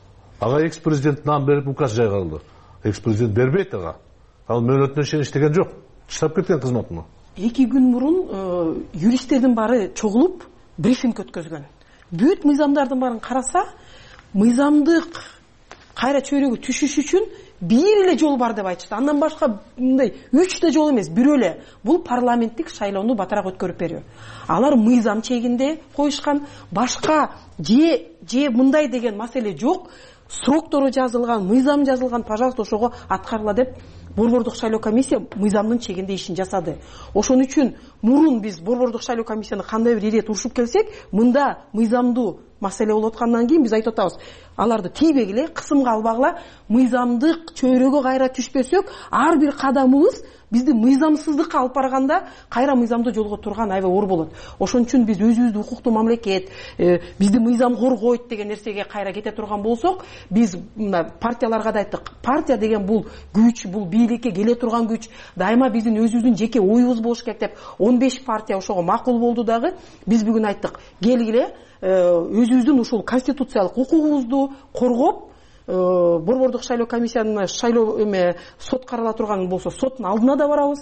Ага экс-президент нам берип указ жайгарылды. Экс-президент бербейт ага. Ал мөөнөтүнө чейин иштеген жок. Таштап кеткен кызматына. Эки күн мурун юристтердин баары чогулуп брифинг өткөзгөн. Бүт мыйзамдардын баарын караса, мыйзамдык кайра чөйрөгө түшүш үчүн бир эле жол бар деп айтышты. Андан башка мындай үч да жол эмес, бирөө эле. Бул парламенттик шайлоону батараак өткөрүп берүү. Алар мыйзам чегинде коюшкан, башка же же мындай деген маселе жок. Сроктору жазылган, мыйзам жазылган, пожалуйста, ошого аткарыла деп Борбордук шайлоо комиссия мыйзамдын чегинде ишин жасады. Ошон үчүн мурун биз Борбордук шайлоо комиссияны кандай бир ирет урушуп келсек, мында мыйзамдуу маселе болуп аткандан кийин биз айтып атабыз, аларды тийбегиле, кысымга албагыла, мыйзамдык чөйрөгө кайра түшпөсөк, ар бир кадамыбыз бизди мыйзамсыздыкка алып барганда кайра мыйзамдуу жолго турган аябай оор болот. Ошон үчүн биз өзүбүздү укуктуу мамлекет, бизди мыйзам коргойт деген нерсеге кайра кете турган болсок, биз мына партияларга да айттык. Партия деген бул күч, бул бийликке келе турган күч, дайыма биздин өзүбүздүн жеке оюбуз болуш керек деп он беш партия ошого макул болду дагы. Биз бүгүн айттык, келгиле өзүбүздүн ушул конституциялык укугубузду коргоп, Борбордук шайлоо комиссиянын шайлоо эме сот карала турган болсо, соттун алдына да барабыз.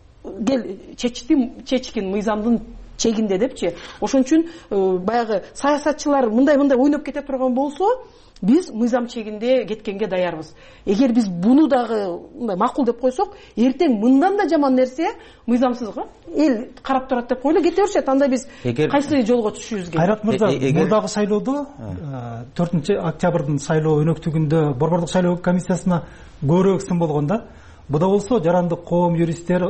Кел чечтим, чечкин мыйзамдын чегинде депчи. Ошон үчүн баягы саясатчылар мындай-мындай ойноп кете турган болсо, биз мыйзам чегинде кеткенге даярбыз. Эгер биз буну дагы мындай макул деп койсок, эртең мындан да жаман нерсе мыйзамсызга эл карап турат деп койлу, кете беришет. Анда биз кайсы жолго түшүшүбүз керек? Кайрат мырза, мурдагы шайлоодо төртүнчү октябрдын шайлоо өнөктүгүндө Борбордук шайлоо комиссиясына көбүрөөк сын болгон да. Буда болсо жарандык коом, юристтер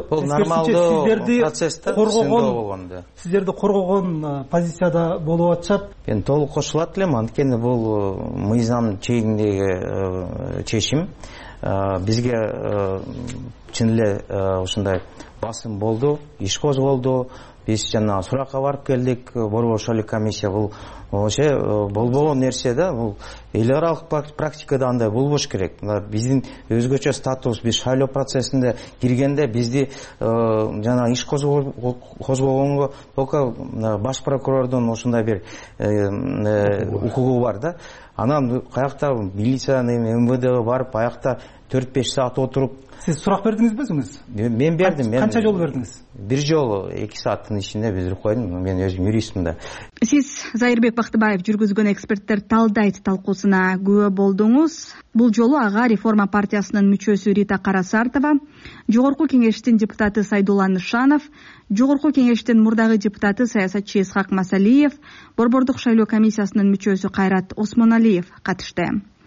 сиздерди коргогон, сиздерди коргогон позицияда болуп атышат. Мен толук кошулат элем, анткени бул мыйзам чегиндеги чечим. Бизге чын эле ушундай басым болду, иш козголду. Биз жана суракка барып келдик. Борбор шайлоо комиссия бул ошо болбогон нерсе да, бул эл аралык практикада андай болбош керек. Биздин өзгөчө статус, биз шайлоо процессинде киргенде бизди жана иш козгогонго только баш прокурордун ошондой бир укугу бар да. Анан каякта милициянын эм вэ дге барып, аякта төрт беш саат отуруп. Сиз сурак бердиңизби өзүңүз? Мен бердим. Канча жолу бердиңиз? Бир жолу эки сааттын ичинде бүтүрүп койдум. Мен өзүм юристмин да. Сиз Зайырбек Бактыбаев жүргүзгөн эксперттер талдайт талкуусуна күбө болдуңуз. Бул жолу ага Реформа партиясынын мүчөсү Рита Карасартова, Жогорку кеңештин депутаты Сайдулла Нышанов, Жогорку кеңештин мурдагы депутаты саясатчы Исхак Масалиев, Борбордук шайлоо комиссиясынын мүчөсү Кайрат Осмоналиев катышты.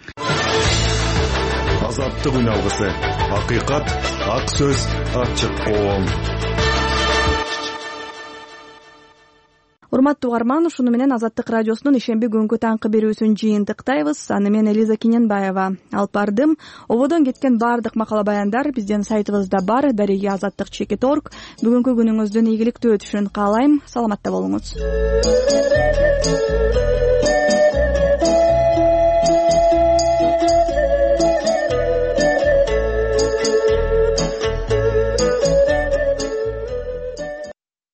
Азаттык үналгысы, акыйкат, ак сөз, ачык коом. Урматтуу угарман, ушуну менен Азаттык радиосунун ишемби күнгү таңкы берүүсүн жыйынтыктайбыз. Аны мен Элиза Киненбаева алып бардым. Ободон кеткен баардык макала баяндар биздин сайтыбызда бар. Дареги азаттык чекит точка орг. Бүгүнкү күнүңүздүн ийгиликтүү өтүшүн каалайм. Саламатта болуңуз.